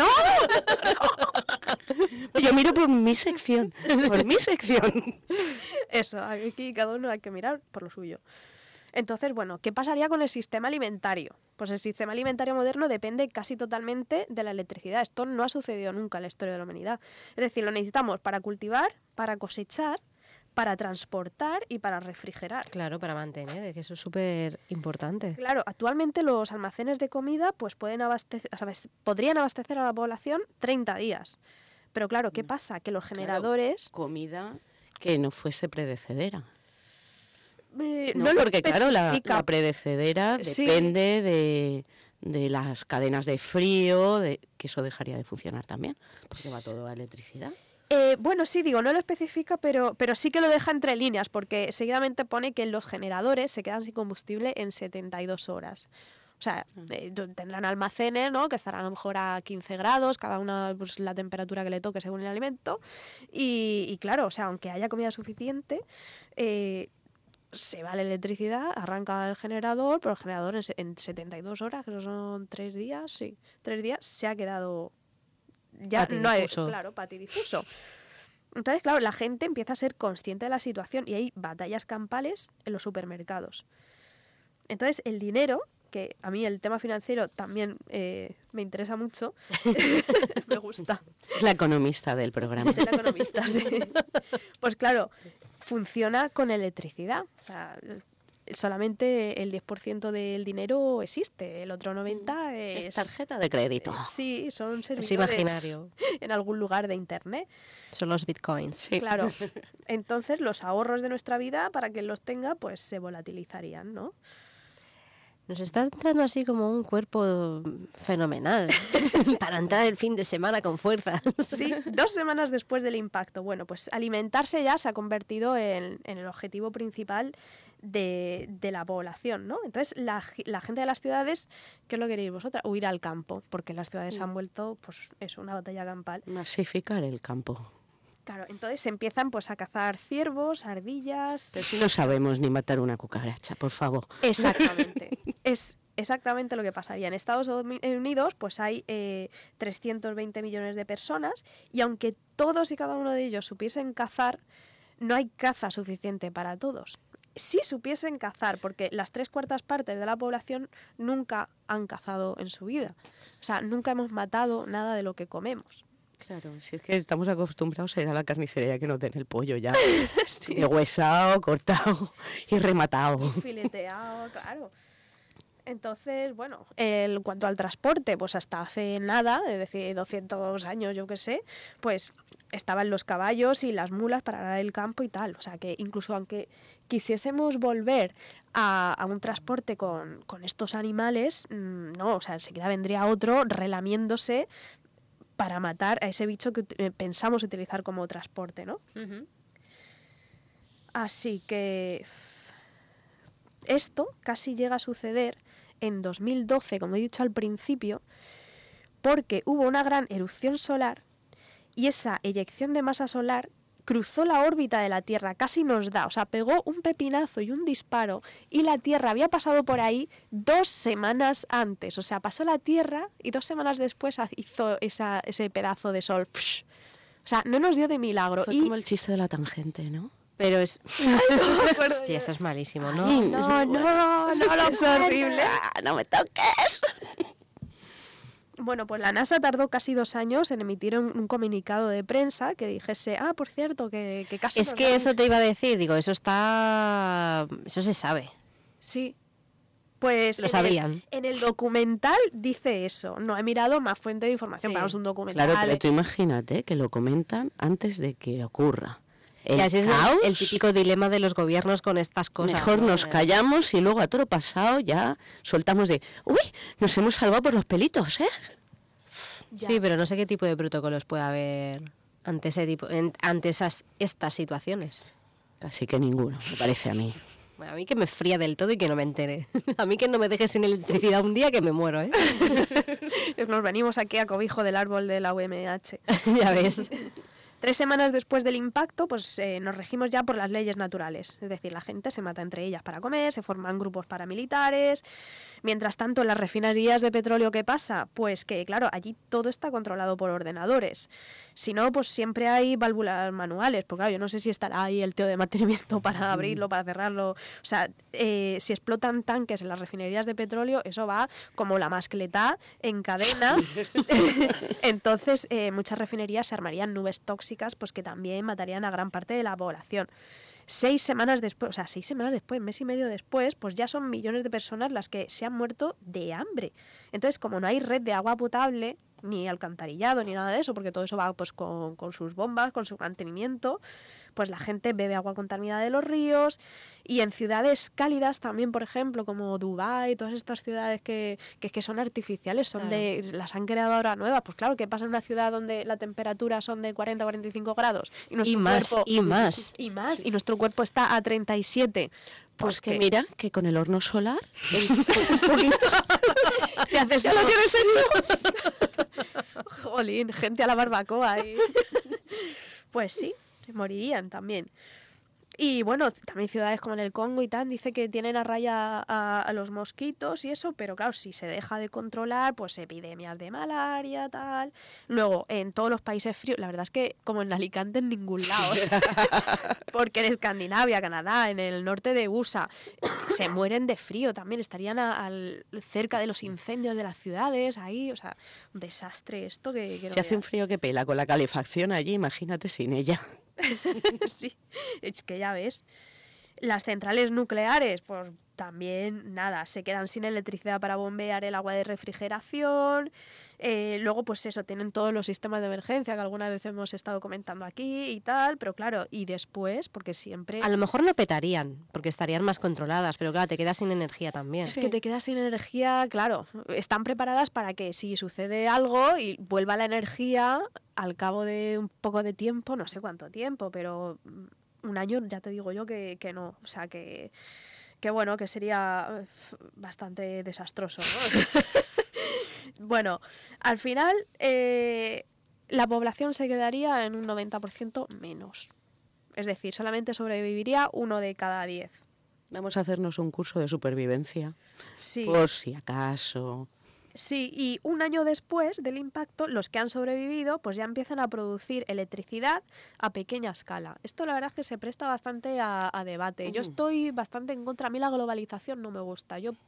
Speaker 3: Yo miro por mi sección, por mi sección.
Speaker 1: Eso, aquí cada uno hay que mirar por lo suyo. Entonces, bueno, ¿qué pasaría con el sistema alimentario? Pues el sistema alimentario moderno depende casi totalmente de la electricidad. Esto no ha sucedido nunca en la historia de la humanidad. Es decir, lo necesitamos para cultivar, para cosechar, para transportar y para refrigerar.
Speaker 2: Claro, para mantener, que eso es súper importante.
Speaker 1: Claro, actualmente los almacenes de comida pues pueden abastecer, o sea, abast- podrían abastecer a la población treinta días. Pero claro, ¿qué pasa? Que los generadores...
Speaker 3: Comida que no fuese predecedera.
Speaker 1: eh,
Speaker 3: No,
Speaker 1: lo
Speaker 3: porque claro, la,
Speaker 1: especifica.
Speaker 3: la predecedera
Speaker 1: Sí.
Speaker 3: depende de, de las cadenas de frío, de, que eso dejaría de funcionar también, porque va todo a electricidad.
Speaker 1: Eh, bueno, sí, digo, no lo especifica, pero, pero sí que lo deja entre líneas, porque seguidamente pone que los generadores se quedan sin combustible en setenta y dos horas. O sea, eh, tu- tendrán almacenes, ¿no? Que estarán a lo mejor a quince grados, cada una pues, la temperatura que le toque según el alimento. Y, y claro, o sea, aunque haya comida suficiente, eh, se va la electricidad, arranca el generador, pero el generador en, se- en setenta y dos horas, que eso son tres días, sí, tres días, se ha quedado ya no hay,
Speaker 2: Patidifuso.
Speaker 1: claro, patidifuso. Entonces, claro, la gente empieza a ser consciente de la situación y hay batallas campales en los supermercados. Entonces, el dinero, que a mí el tema financiero también eh, me interesa mucho, me gusta,
Speaker 3: Es la economista del programa.
Speaker 1: soy la economista, sí. Pues claro, funciona con electricidad. O sea, solamente el diez por ciento del dinero existe, el otro noventa por ciento
Speaker 3: Es
Speaker 1: es...
Speaker 3: tarjeta de crédito.
Speaker 1: Sí, son
Speaker 2: Es
Speaker 1: servidores
Speaker 2: imaginario.
Speaker 1: en algún lugar de internet.
Speaker 2: Son los bitcoins.
Speaker 1: Claro. Entonces los ahorros de nuestra vida, para quien los tenga, pues se volatilizarían, ¿no?
Speaker 2: Nos está entrando así como un cuerpo fenomenal para entrar el fin de semana con fuerza.
Speaker 1: Sí, dos semanas después del impacto. Bueno, pues alimentarse ya se ha convertido en, en el objetivo principal de, de la población, ¿no? Entonces la, gi- la gente de las ciudades, ¿qué es lo que queréis vosotras? Huir al campo, porque las ciudades se han vuelto, pues eso, una batalla campal.
Speaker 3: Masificar el campo.
Speaker 1: Claro, entonces se empiezan pues a cazar ciervos, ardillas...
Speaker 3: Pero si no sabemos ni matar una cucaracha, por favor.
Speaker 1: Exactamente. Es exactamente lo que pasaría. En Estados Unidos pues hay eh, trescientos veinte millones de personas y aunque todos y cada uno de ellos supiesen cazar, no hay caza suficiente para todos. Sí supiesen cazar, porque las tres cuartas partes de la población nunca han cazado en su vida. O sea, nunca hemos matado nada de lo que comemos.
Speaker 3: Claro, si es que estamos acostumbrados a ir a la carnicería que no tiene el pollo ya
Speaker 1: Sí.
Speaker 3: de huesado, cortado y rematado.
Speaker 1: Fileteado, claro. Entonces, bueno, el- en cuanto al transporte, pues hasta hace nada, es decir, doscientos años, yo qué sé, pues estaban los caballos y las mulas para arar el campo y tal. O sea que incluso aunque quisiésemos volver a, a un transporte con, con estos animales, mmm, no, o sea, enseguida vendría otro relamiéndose para matar a ese bicho que eh, pensamos utilizar como transporte, ¿no?
Speaker 2: Ujú.
Speaker 1: Así que esto casi llega a suceder en dos mil doce, como he dicho al principio, porque hubo una gran erupción solar y esa eyección de masa solar cruzó la órbita de la Tierra, casi nos da, o sea, pegó un pepinazo y un disparo y la Tierra había pasado por ahí dos semanas antes, o sea, pasó la Tierra y dos semanas después hizo esa, ese pedazo de sol. O sea, no nos dio de milagro.
Speaker 3: Fue
Speaker 1: y
Speaker 3: como el chiste de la tangente, ¿no?
Speaker 2: Pero es...
Speaker 1: acuerdo
Speaker 2: Hostia, eso es malísimo, ¿no?
Speaker 3: Ay,
Speaker 1: No, no, no lo
Speaker 3: Es
Speaker 1: horrible.
Speaker 3: Ah, no me toques.
Speaker 1: Bueno, pues la NASA tardó casi dos años en emitir un, un comunicado de prensa que dijese, ah, por cierto, que, que casi...
Speaker 2: Es
Speaker 1: nos
Speaker 2: que
Speaker 1: dan-".
Speaker 2: eso te iba a decir, digo, eso está... Eso se sabe.
Speaker 1: Sí. Pues
Speaker 2: Lo
Speaker 1: en
Speaker 2: sabrían.
Speaker 1: El, en el documental dice eso. No he mirado más fuente de información,
Speaker 2: Sí.
Speaker 1: pero es un documental.
Speaker 3: Claro, pero tú imagínate que lo comentan antes de que ocurra. El
Speaker 2: Y así es el,
Speaker 3: caos,
Speaker 2: el típico dilema de los gobiernos con estas cosas.
Speaker 3: mejor
Speaker 2: ¿no?
Speaker 3: nos callamos y luego a todo pasado ya soltamos de, uy, nos hemos salvado por los pelitos, ¿eh?
Speaker 1: Ya.
Speaker 2: Sí, pero no sé qué tipo de protocolos puede haber ante ese tipo, en- ante esas estas situaciones.
Speaker 3: Así que ninguno, me parece a mí.
Speaker 2: Bueno, a mí que me fría del todo y que no me entere. A mí que no me dejes sin electricidad un día que me muero, ¿eh?
Speaker 1: Nos venimos aquí a cobijo del árbol de la U M H.
Speaker 2: Ya ves.
Speaker 1: Tres semanas después del impacto, pues eh, nos regimos ya por las leyes naturales. Es decir, la gente se mata entre ellas para comer, se forman grupos paramilitares. Mientras tanto, en las refinerías de petróleo, ¿qué pasa? Pues que, claro, allí todo está controlado por ordenadores. Si no, pues siempre hay válvulas manuales. Porque, claro, yo no sé si estará ahí el tío de mantenimiento para abrirlo, para cerrarlo. O sea, eh, si explotan tanques en las refinerías de petróleo, eso va como la mascletá en cadena. Entonces, eh, muchas refinerías se armarían nubes tóxicas, pues que también matarían a gran parte de la población. Seis semanas después, o sea, seis semanas después, mes y medio después, pues ya son millones de personas las que se han muerto de hambre. Entonces, como no hay red de agua potable, ni alcantarillado, ni nada de eso, porque todo eso va pues con, con sus bombas, con su mantenimiento, pues la gente bebe agua contaminada de los ríos. Y en ciudades cálidas también, por ejemplo, como Dubái, todas estas ciudades que, que, que son artificiales, son
Speaker 2: Claro.
Speaker 1: de las han creado ahora nuevas. Pues claro, ¿qué pasa en una ciudad donde la temperatura son de cuarenta a cuarenta y cinco grados? Y, nuestro
Speaker 2: Y más,
Speaker 1: cuerpo,
Speaker 2: y más.
Speaker 1: y más, y nuestro cuerpo está a treinta y siete.
Speaker 3: Pues que mira, que con el horno solar
Speaker 1: Te haces
Speaker 3: ya lo
Speaker 1: uno-
Speaker 3: tienes hecho.
Speaker 1: Jolín, gente a la barbacoa ahí. Pues sí, morirían también. Y bueno, también ciudades como en el Congo y tal, dice que tienen a raya a, a los mosquitos y eso, pero claro, si se deja de controlar, pues epidemias de malaria, tal. Luego, en todos los países fríos, la verdad es que como en Alicante en ningún lado, porque en Escandinavia, Canadá, en el norte de U S A, se mueren de frío también, estarían a- al, cerca de los incendios de las ciudades, ahí, o sea, un desastre esto que... que no
Speaker 3: Se hace un
Speaker 1: veas.
Speaker 3: frío que pela con la calefacción allí, imagínate sin ella.
Speaker 1: Sí, es que ya ves. Las centrales nucleares, pues también, nada, se quedan sin electricidad para bombear el agua de refrigeración. Eh, luego, pues eso, tienen todos los sistemas de emergencia que alguna vez hemos estado comentando aquí y tal, pero claro, y después, porque siempre...
Speaker 2: A lo mejor no petarían, porque estarían más controladas, pero claro, te quedas sin energía también.
Speaker 1: Es que te quedas sin energía, claro. Están preparadas para que si sucede algo y vuelva la energía al cabo de un poco de tiempo, no sé cuánto tiempo, pero mm, un año ya te digo yo que, que no. O sea, que, que bueno, que sería eh, bastante desastroso, ¿no? Bueno, al final eh, la población se quedaría en un noventa por ciento menos. Es decir, solamente sobreviviría uno de cada diez.
Speaker 3: Vamos a hacernos un curso de supervivencia,
Speaker 1: Sí.
Speaker 3: por si acaso.
Speaker 1: Sí, y un año después del impacto, los que han sobrevivido pues ya empiezan a producir electricidad a pequeña escala. Esto la verdad es que se presta bastante a, a debate. Yo
Speaker 3: Mm.
Speaker 1: estoy bastante en contra. A mí la globalización no me gusta. Yo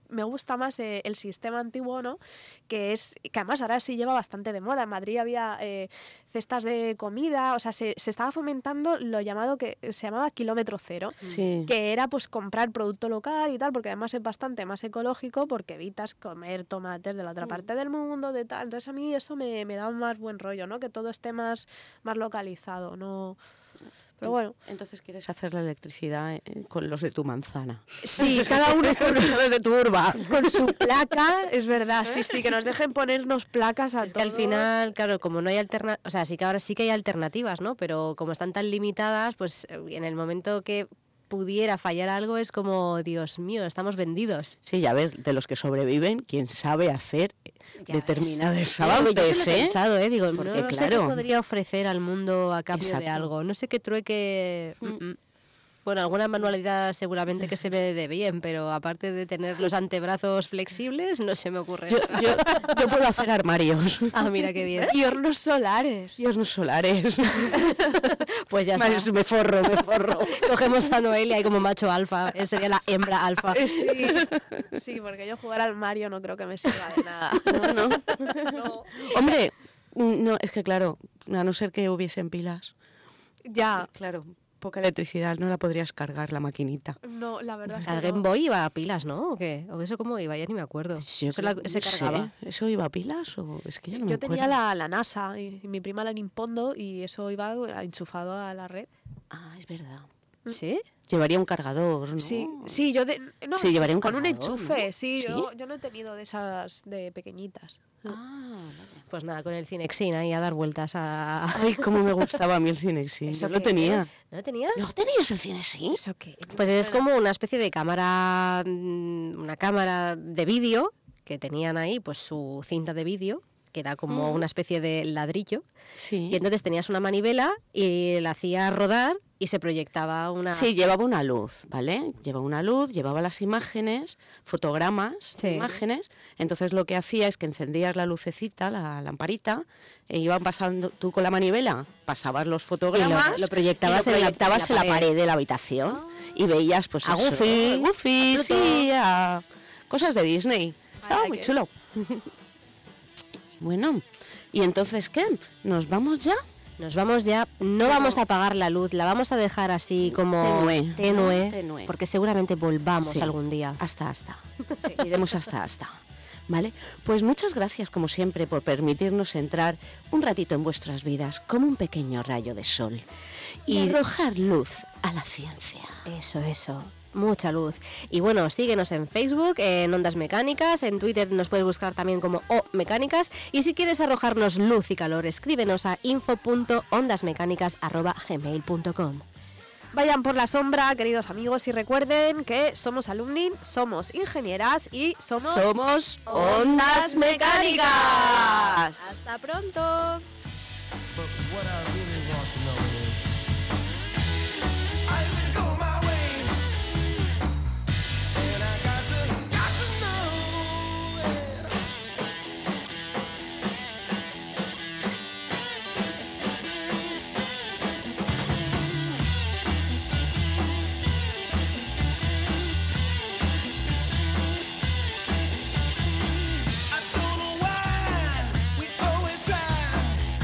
Speaker 1: me gusta más eh, el sistema antiguo, ¿no? Que es que además ahora sí lleva bastante de moda. En Madrid había eh, cestas de comida, o sea, se, se estaba fomentando lo llamado que se llamaba kilómetro cero,
Speaker 3: Sí.
Speaker 1: que era pues comprar producto local y tal, porque además es bastante más ecológico porque evitas comer tomates de la otra parte del mundo, de tal. Entonces a mí eso me, me da más buen rollo, ¿no? Que todo esté más, más localizado, ¿no? Pero bueno.
Speaker 3: Entonces quieres hacer la electricidad eh, con los de tu manzana.
Speaker 1: Sí, cada uno con,
Speaker 3: Los de tu urba.
Speaker 1: con su placa, es verdad, sí, sí, que nos dejen ponernos placas a
Speaker 2: Es que al
Speaker 1: todos.
Speaker 2: final, claro, como no hay alternativas, o sea, sí que ahora sí que hay alternativas, ¿no? Pero como están tan limitadas, pues eh, en el momento que pudiera fallar algo es como, Dios mío, estamos vendidos.
Speaker 3: Sí, y a ver, de los que sobreviven, quién sabe hacer
Speaker 2: Ya
Speaker 3: determinados
Speaker 2: ves. Yo lo
Speaker 3: avances,
Speaker 2: he
Speaker 3: ¿eh?
Speaker 2: pensado, ¿eh? Digo,
Speaker 3: Porque,
Speaker 2: no, no sé qué
Speaker 3: claro.
Speaker 2: podría ofrecer al mundo a cambio de
Speaker 3: Exacto.
Speaker 2: algo. No sé qué trueque... mm, mm. Bueno, alguna manualidad seguramente que se ve de bien, pero aparte de tener los antebrazos flexibles, no se me ocurre.
Speaker 3: Yo, yo, yo puedo hacer armarios.
Speaker 2: Ah, mira qué bien.
Speaker 1: Y hornos solares.
Speaker 3: Y hornos solares.
Speaker 2: Pues ya
Speaker 3: Me,
Speaker 2: está.
Speaker 3: me forro, me forro.
Speaker 2: Cogemos a Noelia y como macho alfa, él sería la hembra alfa.
Speaker 1: Eh, Sí, sí, porque yo jugar al Mario no creo que me sirva de nada.
Speaker 3: No, no.
Speaker 1: No.
Speaker 3: Hombre, no, es que claro, a no ser que hubiesen pilas.
Speaker 1: Ya,
Speaker 3: Claro, poca electricidad, no la podrías cargar la maquinita.
Speaker 1: no, la verdad es que
Speaker 2: Al
Speaker 1: no.
Speaker 2: Game Boy iba a pilas, ¿no? ¿O qué? ¿O eso cómo iba? Ya ni me acuerdo.
Speaker 3: Yo
Speaker 2: Eso la-
Speaker 3: creo-
Speaker 2: se
Speaker 3: no sé,
Speaker 2: cargaba.
Speaker 3: ¿eso iba a pilas o es que ya no me
Speaker 1: Yo tenía
Speaker 3: acuerdo?
Speaker 1: la, la NASA y, y mi prima la Nimpondo y eso iba enchufado a la red.
Speaker 3: Ah, es verdad.
Speaker 2: ¿Sí?
Speaker 3: Llevaría un cargador, ¿no?
Speaker 1: Sí, sí, yo de, no,
Speaker 3: Sí, llevaría un
Speaker 1: con un
Speaker 3: cargador,
Speaker 1: enchufe,
Speaker 3: ¿no?
Speaker 1: sí,
Speaker 3: ¿Sí?
Speaker 1: Yo, yo no he tenido de esas de pequeñitas.
Speaker 3: Ah, vale.
Speaker 2: Pues nada, con el Cinexin ahí a dar vueltas a...
Speaker 3: Ay, cómo me gustaba a mí el Cinexin.
Speaker 1: ¿Eso
Speaker 3: Yo lo
Speaker 1: qué
Speaker 3: tenía.
Speaker 1: es?
Speaker 2: ¿No tenías?
Speaker 3: ¿No tenías el Cinexin?
Speaker 1: ¿Eso qué?
Speaker 2: Pues es como una especie de cámara, mm, una cámara de vídeo que tenían ahí, pues su cinta de vídeo, que era como una especie de ladrillo,
Speaker 3: Sí.
Speaker 2: y entonces tenías una manivela y la hacías rodar y se proyectaba una...
Speaker 3: Sí, llevaba una luz, ¿vale? Llevaba una luz, llevaba las imágenes, fotogramas,
Speaker 2: Sí.
Speaker 3: imágenes. Entonces lo que hacía es que encendías la lucecita, la lamparita, e iban pasando tú con la manivela, pasabas los fotogramas,
Speaker 2: Y lo- lo proyectabas
Speaker 3: y lo
Speaker 2: en la-
Speaker 3: proyectabas
Speaker 2: en la
Speaker 3: en la
Speaker 2: pared.
Speaker 3: pared de la habitación y veías pues
Speaker 2: A
Speaker 3: eso,
Speaker 2: Goofy,
Speaker 3: a Goofy,
Speaker 2: a Pluto.
Speaker 3: sí, a cosas de Disney. Estaba
Speaker 1: Ay,
Speaker 3: muy
Speaker 1: qué-
Speaker 3: chulo. Bueno, ¿y entonces qué? ¿Nos vamos ya?
Speaker 2: Nos vamos ya, no vamos a apagar la luz, la vamos a dejar así como
Speaker 3: Tenue.
Speaker 2: tenue,
Speaker 3: Tenue.
Speaker 2: porque seguramente volvamos
Speaker 3: Sí.
Speaker 2: algún día.
Speaker 3: Hasta, hasta. Iremos hasta, hasta. ¿Vale? Pues muchas gracias, como siempre, por permitirnos entrar un ratito en vuestras vidas como un pequeño rayo de sol y
Speaker 2: Y-
Speaker 3: arrojar luz a la ciencia.
Speaker 2: Eso, eso. Mucha luz. Y bueno, síguenos en Facebook, en Ondas Mecánicas, en Twitter nos puedes buscar también como O Mecánicas. Y si quieres arrojarnos luz y calor, escríbenos a info punto ondasmecánicas arroba gmail punto com.
Speaker 1: Vayan por la sombra, queridos amigos, y recuerden que somos alumni, somos ingenieras y somos...
Speaker 3: Somos Ondas Mecánicas.
Speaker 2: ¡Hasta pronto!
Speaker 5: I don't know why we always cry